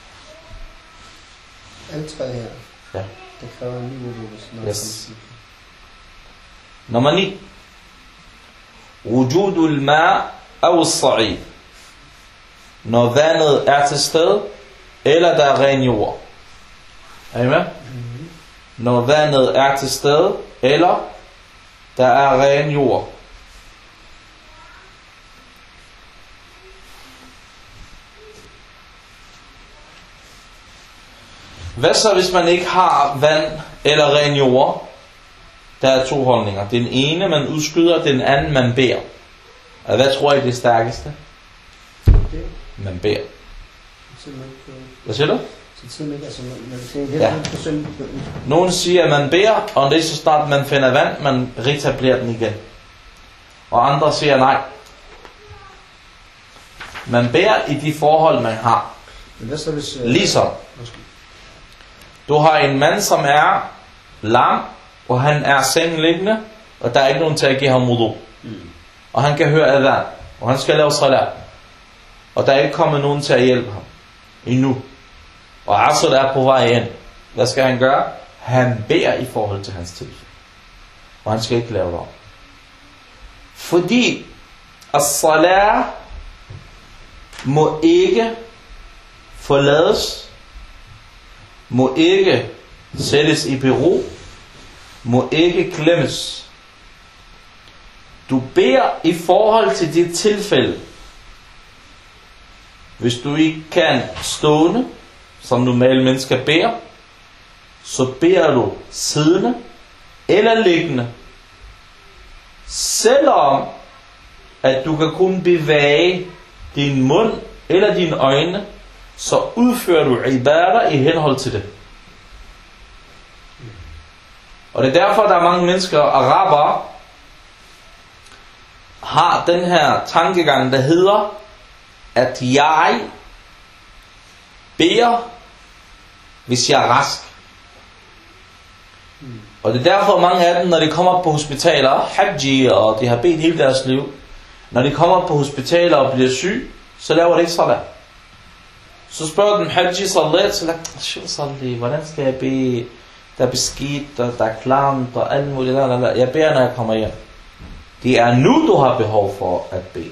Alle tre her. Ja. Det kræver en ny udøvelse. Yes. Nummer ni. Wujudul ma' aw as-sa'id. Når vandet er til stede, eller der er ren jord. Er I med? Mm-hmm. Når vandet er til stede, eller der er ren jord. Hvad så hvis man ikke har vand eller ren jord? Der er to holdninger. Den ene man udskyder, den anden man beder. Og hvad tror I det stærkeste? Man beder. Hvad siger du? Ja. Nogen siger at man beder, og det er så snart man finder vand, man retablerer den igen. Og andre siger nej. Man beder i de forhold man har. Ligesom du har en mand som er lam, og han er sengeliggende, og der er ikke nogen til at give ham wudu. Mm. Og han kan høre adhan, og han skal lave salat. Og der er ikke kommet nogen til at hjælpe ham endnu. Og Asr er på vej ind. Hvad skal han gøre? Han beder i forhold til hans tilfælde. Og han skal ikke lave det om. Fordi as-salat må ikke forlades, må ikke sættes i bero, må ikke glemmes. Du beder i forhold til dit tilfælde. Hvis du ikke kan stående, som normale mennesker beder, så beder du siddende eller liggende. Selvom at du kan kun bevæge din mund eller dine øjne, så udfører du ibadah i henhold til det. Og det er derfor, der er mange mennesker, araber, har den her tankegang, der hedder, at jeg beder, hvis jeg er rask. Mm. Og det er derfor, mange af dem, når de kommer på hospitaler, hajji, og de har bedt hele deres liv, når de kommer på hospitaler og bliver syg, så laver de ikke salat. Så spørger den hajji salat, så lader hvordan skal jeg bede? Der er beskidt, og der er klamt, og alt muligt. Jeg beder, når jeg kommer hjem. Det er nu, du har behov for at bede.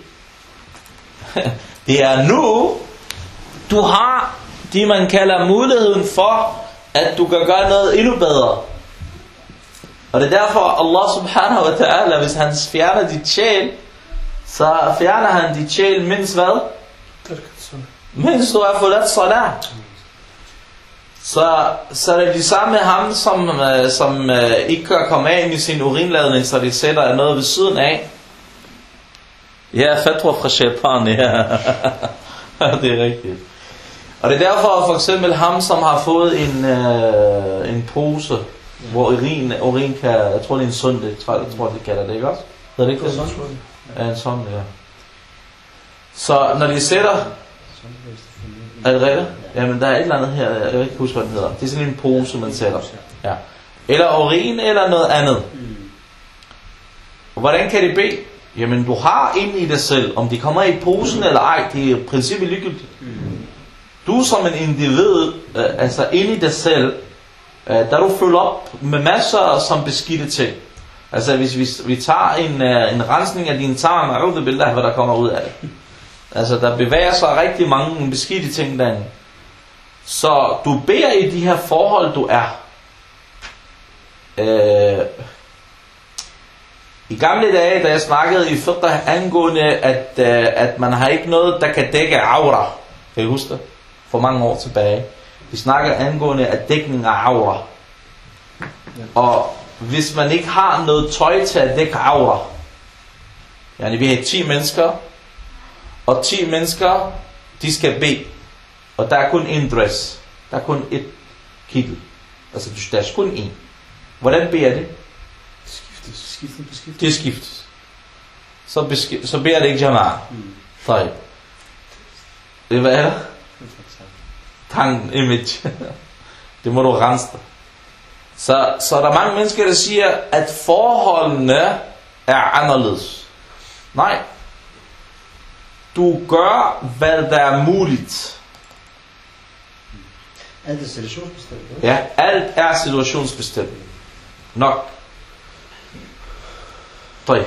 Det er nu, du har det, man kalder muligheden for, at du kan gøre noget endnu bedre. Og det er derfor, Allah subhanahu wa ta'ala, hvis han fjerner dit sjæl, så fjerner han dit sjæl mindst hvad? Mindst du har forladt salat. Så, så er det de samme med ham, som, øh, som øh, ikke kan komme af med sin urinladning, så de sætter noget ved siden af. Ja, fatwa fra shaitan, ja. Det er rigtigt. Og det er derfor for eksempel ham, som har fået en, øh, en pose, ja. Hvor urin, urin kan, jeg tror det er en sunde, jeg tror, jeg tror det kalder det, ikke også? Er det ikke det? Ja, en sunde, ja. Så når de sætter... Er det rigtigt? Jamen der er et eller andet her, jeg vil ikke huske hvad den hedder. Det er sådan en pose man sætter. Ja. Eller urin eller noget andet. Og hvordan kan det bede? Jamen du har inde i dig selv, om de kommer i posen eller ej, det er i princippet ligegyldigt. Du som en individ, øh, altså inde i dig selv, øh, der du følger op med masser som beskidte ting. Altså hvis vi, vi tager en, øh, en rensning af dine tarme, a'udhu billah, hvad der kommer ud af det. Altså der bevæger sig rigtig mange beskidte ting derinde. Så du beder i de her forhold du er. Øh, I gamle dage, da jeg snakkede i fiqh angående, at, øh, at man har ikke noget, der kan dække aura. Kan I huske det? For mange år tilbage. Vi snakker angående at dækning af aura. Og hvis man ikke har noget tøj til at dække aura. Yani vi har ti mennesker. Og ti mennesker de skal bede, og der er kun en dress, der er kun et kittel, altså der er kun en. Hvordan beder det? Skiftes. Skiftes, beskiftes. Det skiftes. Så, besk- så beder det ikke jama'a. Mm. Tøj. Det hvad er der? Tanken, image. Det må du rense dig. Så, så der er mange mennesker, der siger, at forholdene er anderledes. Nej. Du gør, hvad der er muligt. Alt er situationsbestemt, ikke? Ja, alt er situationsbestemt. Nok. Tøj.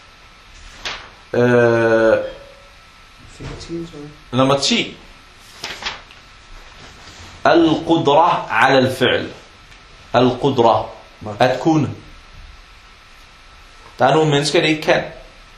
Øh, nummer ti. Al-Qudra ala al-fi'l. Al-Qudra. At kunne. Der er nogle mennesker, der ikke kan.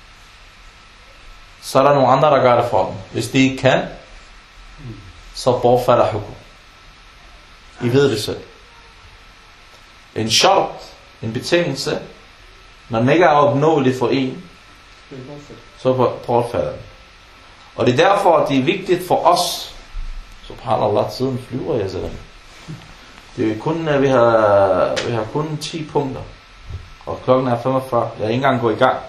Så er der nogle andre, der gør det for dem. Hvis de ikke kan, så bortfalder hukum. I ved det selv. En shart, en betingelse, når den ikke er opnåelig for en, så bortfalder den. Og det er derfor, at det er vigtigt for os, subhanallah, tiden flyver jeg sådan. Det er kun, at vi har, vi har kun ti punkter, og klokken er femogfyrre, jeg er ikke engang gået i gang.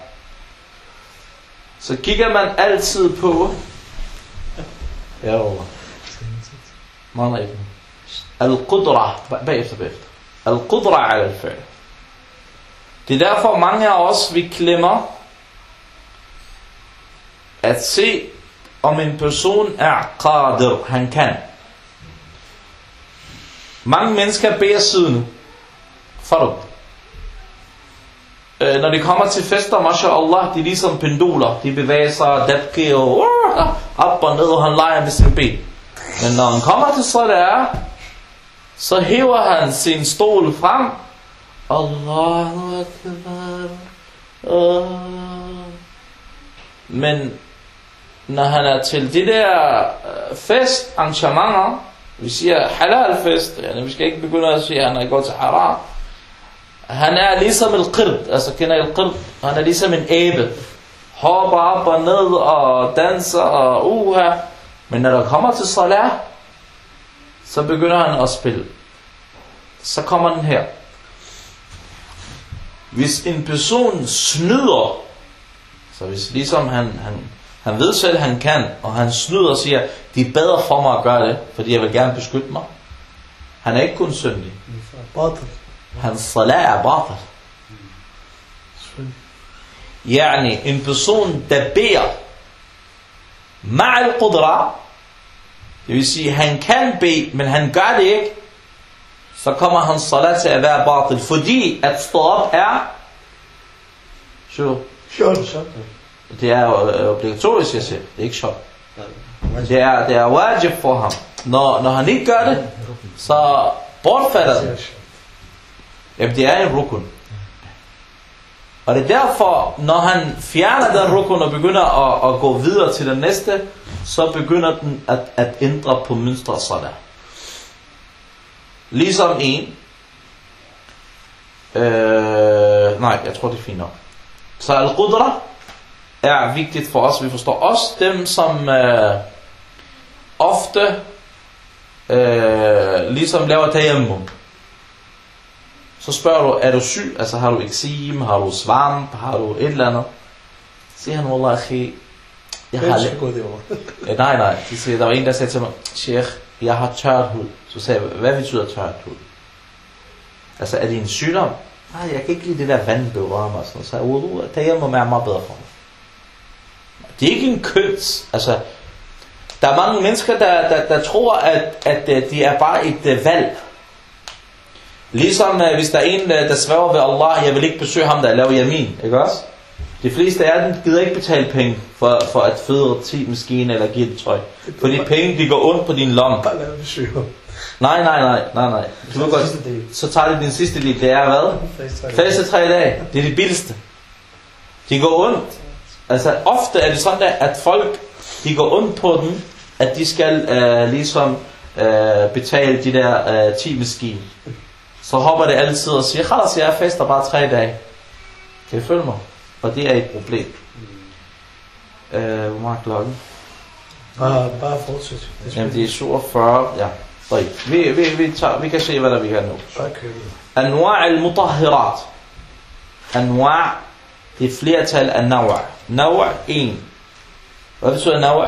Så kigger man altid på, herovre, meget ikke. Al-Qudra, bagefter, bagefter. Al-Qudra ala al-fi'l. Det er derfor mange af os, vi glemmer at se, om en person er qadir, han kan. Mange mennesker beder siden. Farud. Øh, når de kommer til fester, mashallah, de er ligesom penduler. De bevæger sig, dabke og uh, op og ned, og han leger med sin ben. Men når han kommer til salat, så hæver han sin stol frem. Allahu Akbar. Uh. Men når han er til de der fest, arrangementer, vi siger halal fest, yani vi skal ikke begynde at sige, at han er gået til haram. Han er ligesom en qird, altså kender I qird? Han er ligesom en æbe. Hopper op og ned og danser og uha. Men når der kommer til salat, så begynder han at spille. Så kommer den her. Hvis en person snyder, så hvis ligesom han, han, han ved selv, han kan, og han snyder og siger, det er bedre for mig at gøre det, fordi jeg vil gerne beskytte mig. Han er ikke kun syndig. Hans salat er batil. Yani en person, der beder ma'al qudra, det vil sige, han kan bede, men han gør det ikke, så kommer hans salat til at være batil, fordi at stå op er så det er obligatorisk, jeg siger. Det er ikke sjovt. Det er, det er wajib for ham. Når, når han ikke gør det, så bortfalder det. Jamen, det er en rukun. Og det er derfor, når han fjerner den rukun og begynder at, at gå videre til den næste, så begynder den at, at ændre på mønstre sådan. Ligesom en. Øh, nej, jeg tror det er fint nok. Så al-Qudra er vigtigt for os. Vi forstår også dem, som øh, ofte øh, ligesom laver tayammum. Så spørger du, er du syg? Altså har du eksem, har du svamp, har du et eller andet? Så siger han, wallah, akhi, jeg har lidt... nej, nej. De siger, der var en, der sagde til mig, sheikh, jeg har tørt hud. Så sagde jeg, hvad betyder tørt hud? Altså, er det en sygdom? Nej, jeg kan ikke lide det der vand berører mig. Så sagde jeg, tayammum er meget bedre for mig. Det er ikke en køns. Altså, der er mange mennesker, der, der, der tror, at, at de er bare et valg. Ligesom uh, hvis der er en, der, der sværger ved Allah, jeg vil ikke besøge ham, der laver yamin, ikke også? De fleste af dem gider ikke betale penge for, for at føde ti maskiner eller give et trøj. Fordi penge, de går ondt på din lomme. Nej, nej, nej, nej, nej. Du ved godt, så tager det din sidste del. Det er hvad? Faste tre dage. Det er det billigste. De går ondt. Altså ofte er det sådan der, at folk, de går ondt på den, at de skal uh, ligesom uh, betale de der uh, ti maskiner. Så hopper det altid og siger, khalas, jeg fester bare tre dage. Kan I følge mig? Og det er et problem. Øh, hvor meget klokken? Bare, bare fortsæt. Jamen det er syvogfyrre, ja. Vi, vi, vi, tager, vi kan se, hvad der vi kan nu. Bare kør. Anwa' al-mutahhirat. Anwa' det er flertal af nawa'. Nawa' en. Hvad betyder nawa'?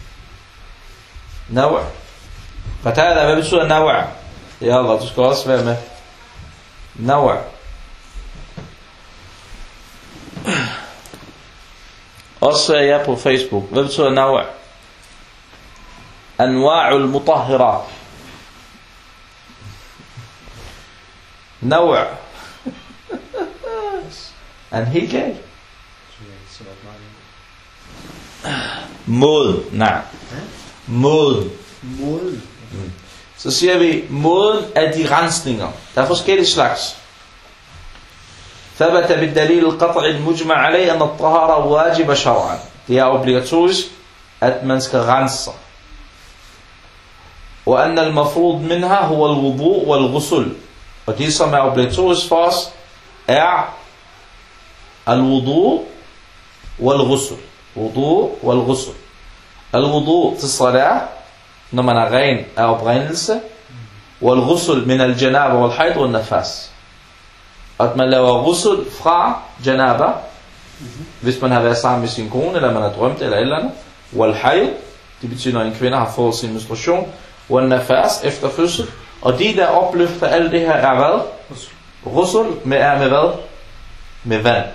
Nawa'. Qatada, hvad betyder nawa'? Ja Allah, du skal også være med. Nawa'. Også jeg på Facebook. Hvad betyder nawa'? Anwa' al-mutahhirat. Nawa'. En helt galt. Måden. Nej. Måden. Måden. Mm. Så siger vi måden af de rensninger. Der er forskellige slags. ثبت بالدليل القطعي المجمع عليه أن الطهارة واجب شرعا. Det er obligatorisk at man skal rense sig. وأن المفروض منها هو الوضوء والغسل. Og det som er obligatorisk for os er الوضوء والغسل. وضوء والغسل. الوضوء til salat, når man er ren af oprindelse. والغسل من الجنابة والحيض والنفاس. At man laver ghusl fra janaba, hvis man har været sammen med sin kone, eller man har drømt eller et eller andet. والحيض, det betyder, når en kvinde har fået sin menstruation. والنفاس, efter fødsel. Og de der opløfter alt det her er hvad? Ghusl med er med hvad? Med vand.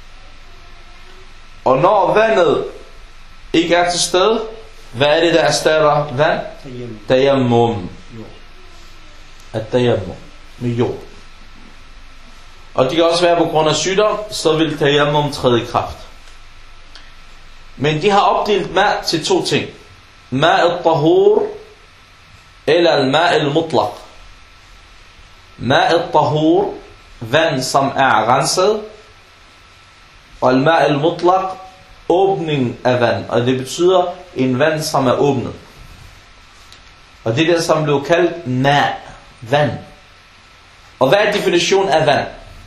Og når vandet ikke er til stede, hvad er det der erstatter vand? Tayammum. At tayammum. Med jord. Og det kan også være på grund af sygdom, så vil tayammum træde i kraft. Men de har opdelt ma' til to ting. Ma' al-tahur eller al-ma' al-mutlaq. Ma' al-tahur, vand som er renset, og al-ma' al-mutlaq, åbning af vand. Og det betyder en vand som er åbnet. Og det er det som blev kaldt ma', vand. Og hvad er definition af vand?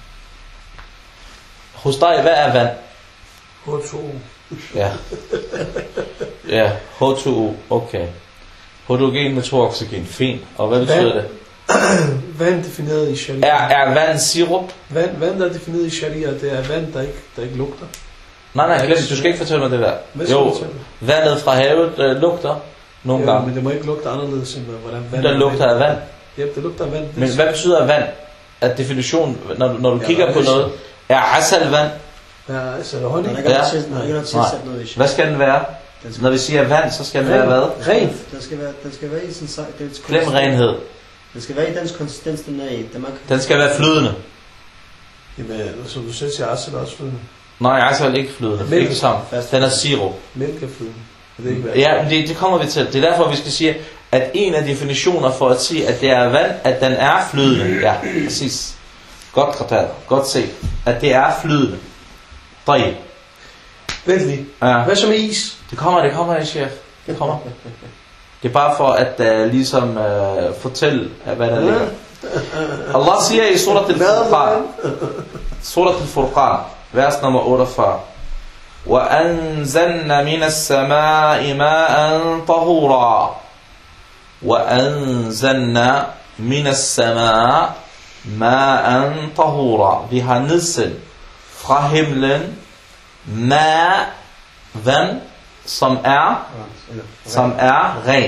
Hos dig, hvad er vand? H to O. Ja. Ja, H to O, okay. Hydrogen med to oxygen, fint. Og hvad betyder vand, det? Vand defineret i sharia. Er, er vand sirup? Vand, vand der er defineret i sharia, det er vand, der ikke, der ikke lugter. Nej, nej, glem, du skal ikke fortælle mig det der. Hvad skal jo, du fortælle? vandet fra havet øh, lugter nogle Jo, gange. men det må ikke lugte anderledes end hvordan vand. Der lugter af vand. Ja, det lugter af vand. Men hvad betyder vand? At definition, når du, når du Ja, kigger på noget, er asal vand? Ja, altså er der honning? Der Ja. kan ikke tilsætte noget i. Hvad skal den være? Når vi siger vand, så skal den være hvad? Ren. Den skal være, den skal være i sin sag. Glem renhed. Den skal være i dens konsistens, den er i. Den, man kan... Den skal være flydende. Jamen, som du selv siger, asal er også flydende. Nej, asal er ikke flydende. Mælk. Ikke sammen. Den er sirup. Mælk er flydende. Det er ikke vand. Ja, det, det kommer vi til. Det er derfor, vi skal sige, at en af definitioner for at sige, at det er vand, at den er flydende. Ja, præcis. Godt Qatada. Godt set. At det er flydende. Drej. Vent lige. Ja. Hvad så med is? Det kommer, det kommer, chef. Det kommer. Det er bare for at uh, ligesom uh, fortælle, uh, hvad der ligger. Allah siger i surat al-Furqan, surat al-Furqan, vers nummer otteogfyrre. وَأَنزَلْنَا مِنَ السَّمَاءِ مَاءً طَهُورًا وَأَنزَلْنَا مِنَ السَّمَاءِ مَاءً طَهُورًا. Vi har nedsendt fra himlen ma' vand, som er som er ren.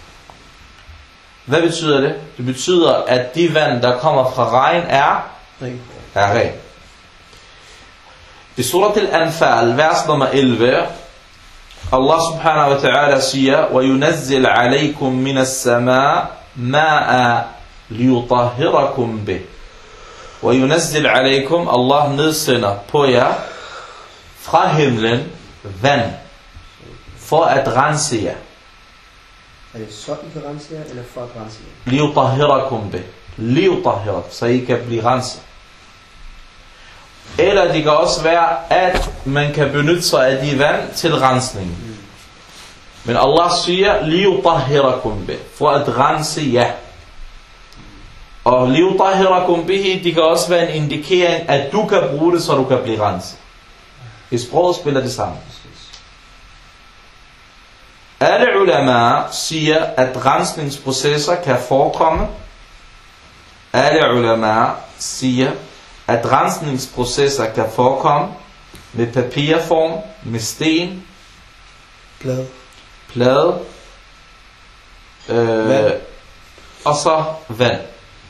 Hvad betyder det? Det betyder, at de vand, der kommer fra regn, er Ren. er ren. I surat al-Anfal, vers nummer elleve, Allah subhanahu wa ta'ala siger, وَيُنَزِّلْ عَلَيْكُمْ مِنَ السَّمَاءِ مَاءً لِيُطَهِّرَكُمْ بِهِ. وَيُنَزِّلْ عَلَيْكُمْ, Allah nedsender på jer fra himlen vand, for at rense jer. Er det så I kan rense jer, eller for at rense jer? لِيُطَهِّرَكُمْ بِهِ. لِيُطَهِّرَكُمْ, så I kan blive renset. Eller det kan også være, at man kan benytte sig af de vand til rensning. Men Allah siger, لِيُطَهِّرَكُمْ بِهِ, for at rense jer. Og لِيُطَهِّرَكُمْ بِهِ, det kan også være en indikering, at du kan bruge det, så du kan blive renset. I sproget spiller det sammen. Alle ulama siger, at rensningsprocesser kan forekomme. Alle ulama siger, at rensningsprocesser kan forekomme med papirform, med sten, Plade. plade, øh, Vand. og så vand.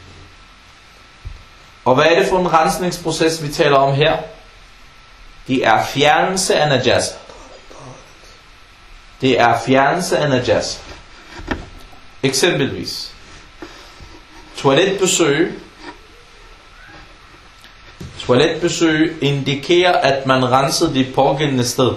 Og hvad er det for en rensningsproces, vi taler om her? Det er fjernelse af najasa. Det er fjernelse af najasa. Eksempelvis toiletbesøg. Toiletbesøg indikerer, at man renser det pågældende sted.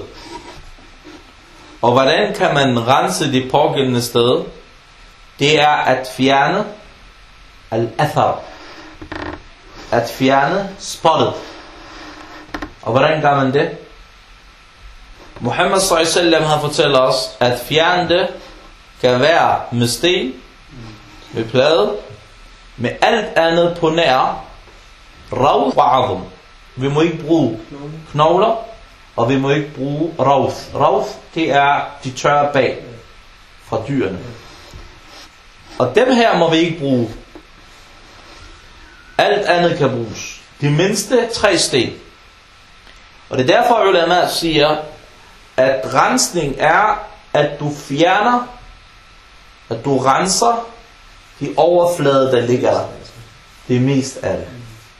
Og hvordan kan man rense det pågældende sted? Det er at fjerne al-athar. At fjerne spottet. Og hvordan gør man det? Muhammad sallallahu alaihi wasallam har fortalt os, at fjerne det kan være med sten, med plade, med alt andet på nær, rav og azm. Vi må ikke bruge knogler, og vi må ikke bruge ravth. Ravth, det er de tørre bag fra dyrene. Og dem her må vi ikke bruge. Alt andet kan bruges. De mindste tre sten. Og det er derfor, ulama siger, at rensning er, at du fjerner, at du renser de overflade, der ligger der. Det er mest af det.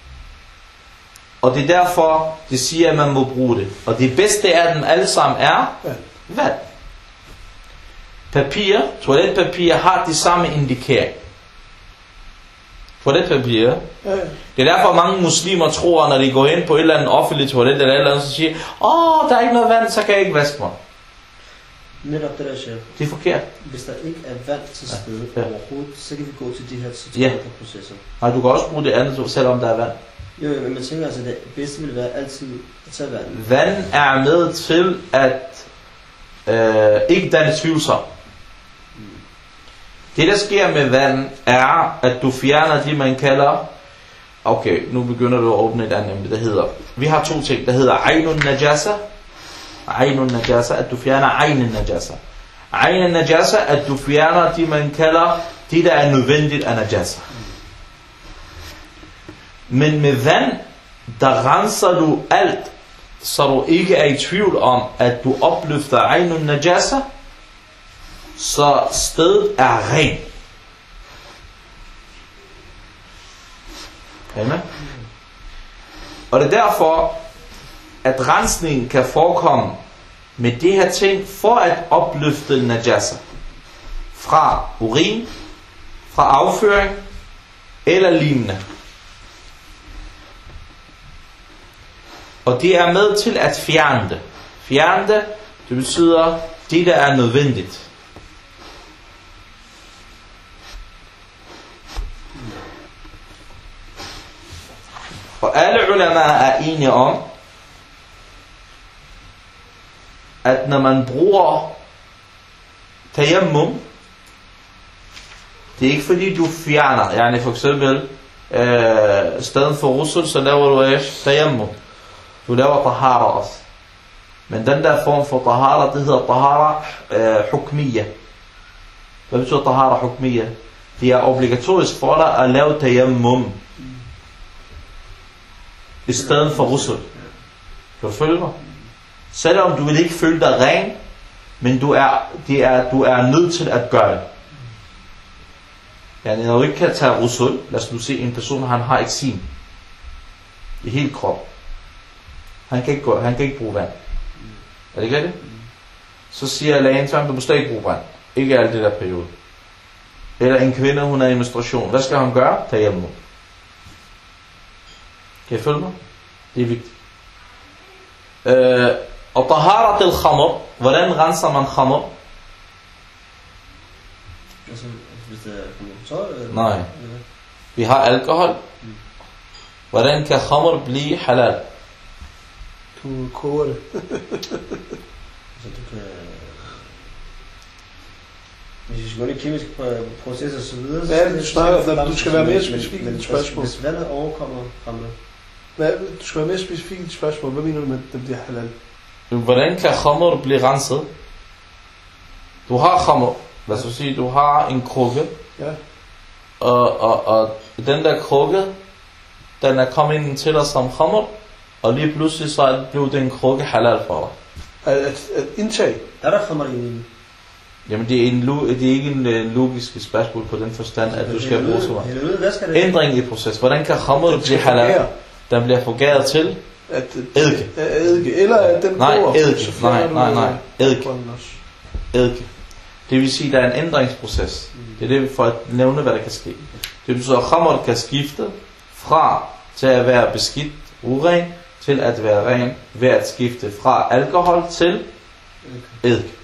Og det er derfor, det siger, at man må bruge det. Og det bedste af dem alle sammen er vand. Papir, toiletpapir har de samme indikering. Toiletpapir. Det er derfor, mange muslimer tror, når de går ind på et eller andet offentligt toilet eller et eller andet, så siger, åh, der er ikke noget vand, så kan jeg ikke vaske mig. Netop det der, chef. Det er forkert. Hvis der ikke er vand til stede ja. Ja. overhovedet, så kan vi gå til de her ja. processer. Nej, du kan også bruge det andet, selvom der er vand. Jo, men man tænker altså, at det bedste ville være altid at tage vand. Vand er med til at øh, ikke danne tvivlsom. Mm. Det der sker med vand er, at du fjerner det man kalder, okay, nu begynder du at åbne et andet emne, der hedder, vi har to ting, der hedder aynun najasa. Aynun najasa, at du fjerner aynen najasa. Aynen najasa, at du fjerner det man kalder, det der er nødvendigt af najasa. Men med vand, der renser du alt, så du ikke er i tvivl om, at du opløfter aynun najasa, så stedet er ren. Amen. Og det er derfor, at rensning kan forekomme med det her ting, for at opløfte najasa. Fra urin, fra afføring, eller lignende. Og det er med til at fjerne det. Fjerne det, det betyder det der er nødvendigt. Og alle ulama er enige om, at når man bruger tayammum, det er ikke fordi du fjerner, yani for eksempel øh, stedet for rusul, så laver du æs tayammum. Du laver tahara også. Men den der form for tahara, det hedder tahara øh, hukmiya. Hvad betyder tahara hukmiya? Det er obligatorisk for dig at lave tayammum i stedet for rusul. Kan du følge mig? Selvom du vil ikke føle dig ren, men du er, det er, du er nødt til at gøre det. Yani, når du ikke kan tage rusul, lad os nu se en person, han har eksem i hele kroppen. Han kan ikke, gå, han kan ikke bruge vand. Er det ikke det? Så siger lægen til ham, du må slet ikke bruge vand. Ikke alt det der periode. Eller en kvinde, hun er i menstruation. Hvad skal hun gøre? Tag hjem nu. Kan I følge mig? Det er vigtigt. Øh, og taharat al-khamr. Hvordan renser man khamr? Altså, hvis det er kommentar? Nej. Vi har alkohol. Hvordan kan khamr blive halal? Du koger det. Så du kan... Hvis vi skal gå ind i kemiske processer og så videre... Ja, du, snakker, du skal være mere specifik i dit spørgsmål. Hvis vandet overkommer khamr... Du skal være mere specifik i dit spørgsmål. Hvad mener du med, at det bliver halal? Hvordan kan khamr blive renset? Du har khamr. Lad os sige, du har en krukke. Ja. Og, og, og den der krukke, den er kommet ind til dig som khamr. Og lige pludselig så blev det en krukke halal for dig. At, at, at indtage. Er der khamr i den? Jamen det er, en, det er ikke en, en logisk spørgsmål på den forstand, at du skal bruge så meget. Ændring i proces. Hvordan kan khamr blive halal? Den bliver forgæret til at, eddike. Eddike. Eller at den nej, går. Eddike. Nej, nej, nej. Eddike. Eddike. Det vil sige, at der er en ændringsproces. Det er det for at nævne, hvad der kan ske. Det betyder, at khamr kan skifte fra til at være beskidt, uren, til at være ren, ved at skifte fra alkohol til eddike.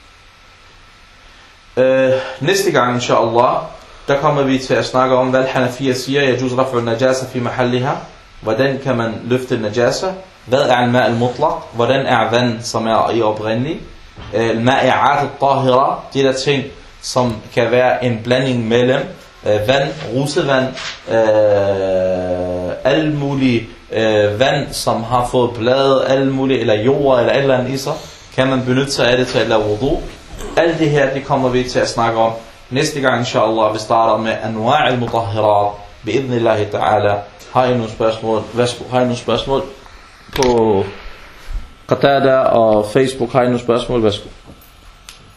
Uh, næste gang, inshallah, der kommer vi til at snakke om, hvad Hanafiya siger, yajuz raf'u najasa fi mahalliha. Hvordan kan man løfte najasa? Hvad er al-ma' al-mutlaq? Hvordan er vand, som er i oprindelig? Al-ma'i'at al-tahira, de der ting, som kan være en blanding mellem uh, vand, rusevand, uh, alle mulige uh, vand, som har fået blade, alle mulige, eller jord, eller et eller andet i sig, kan man benytte sig af det til at lave wudu. Alt det her, det kommer vi til at snakke om næste gang, inshallah. Vi starter med anwa' al-mutahhirat, bi'idhnillahi ta'ala. Har I nogle spørgsmål? Værsgo. Har I nogle spørgsmål på Qatada og Facebook? Har I nogle spørgsmål? Værsgo.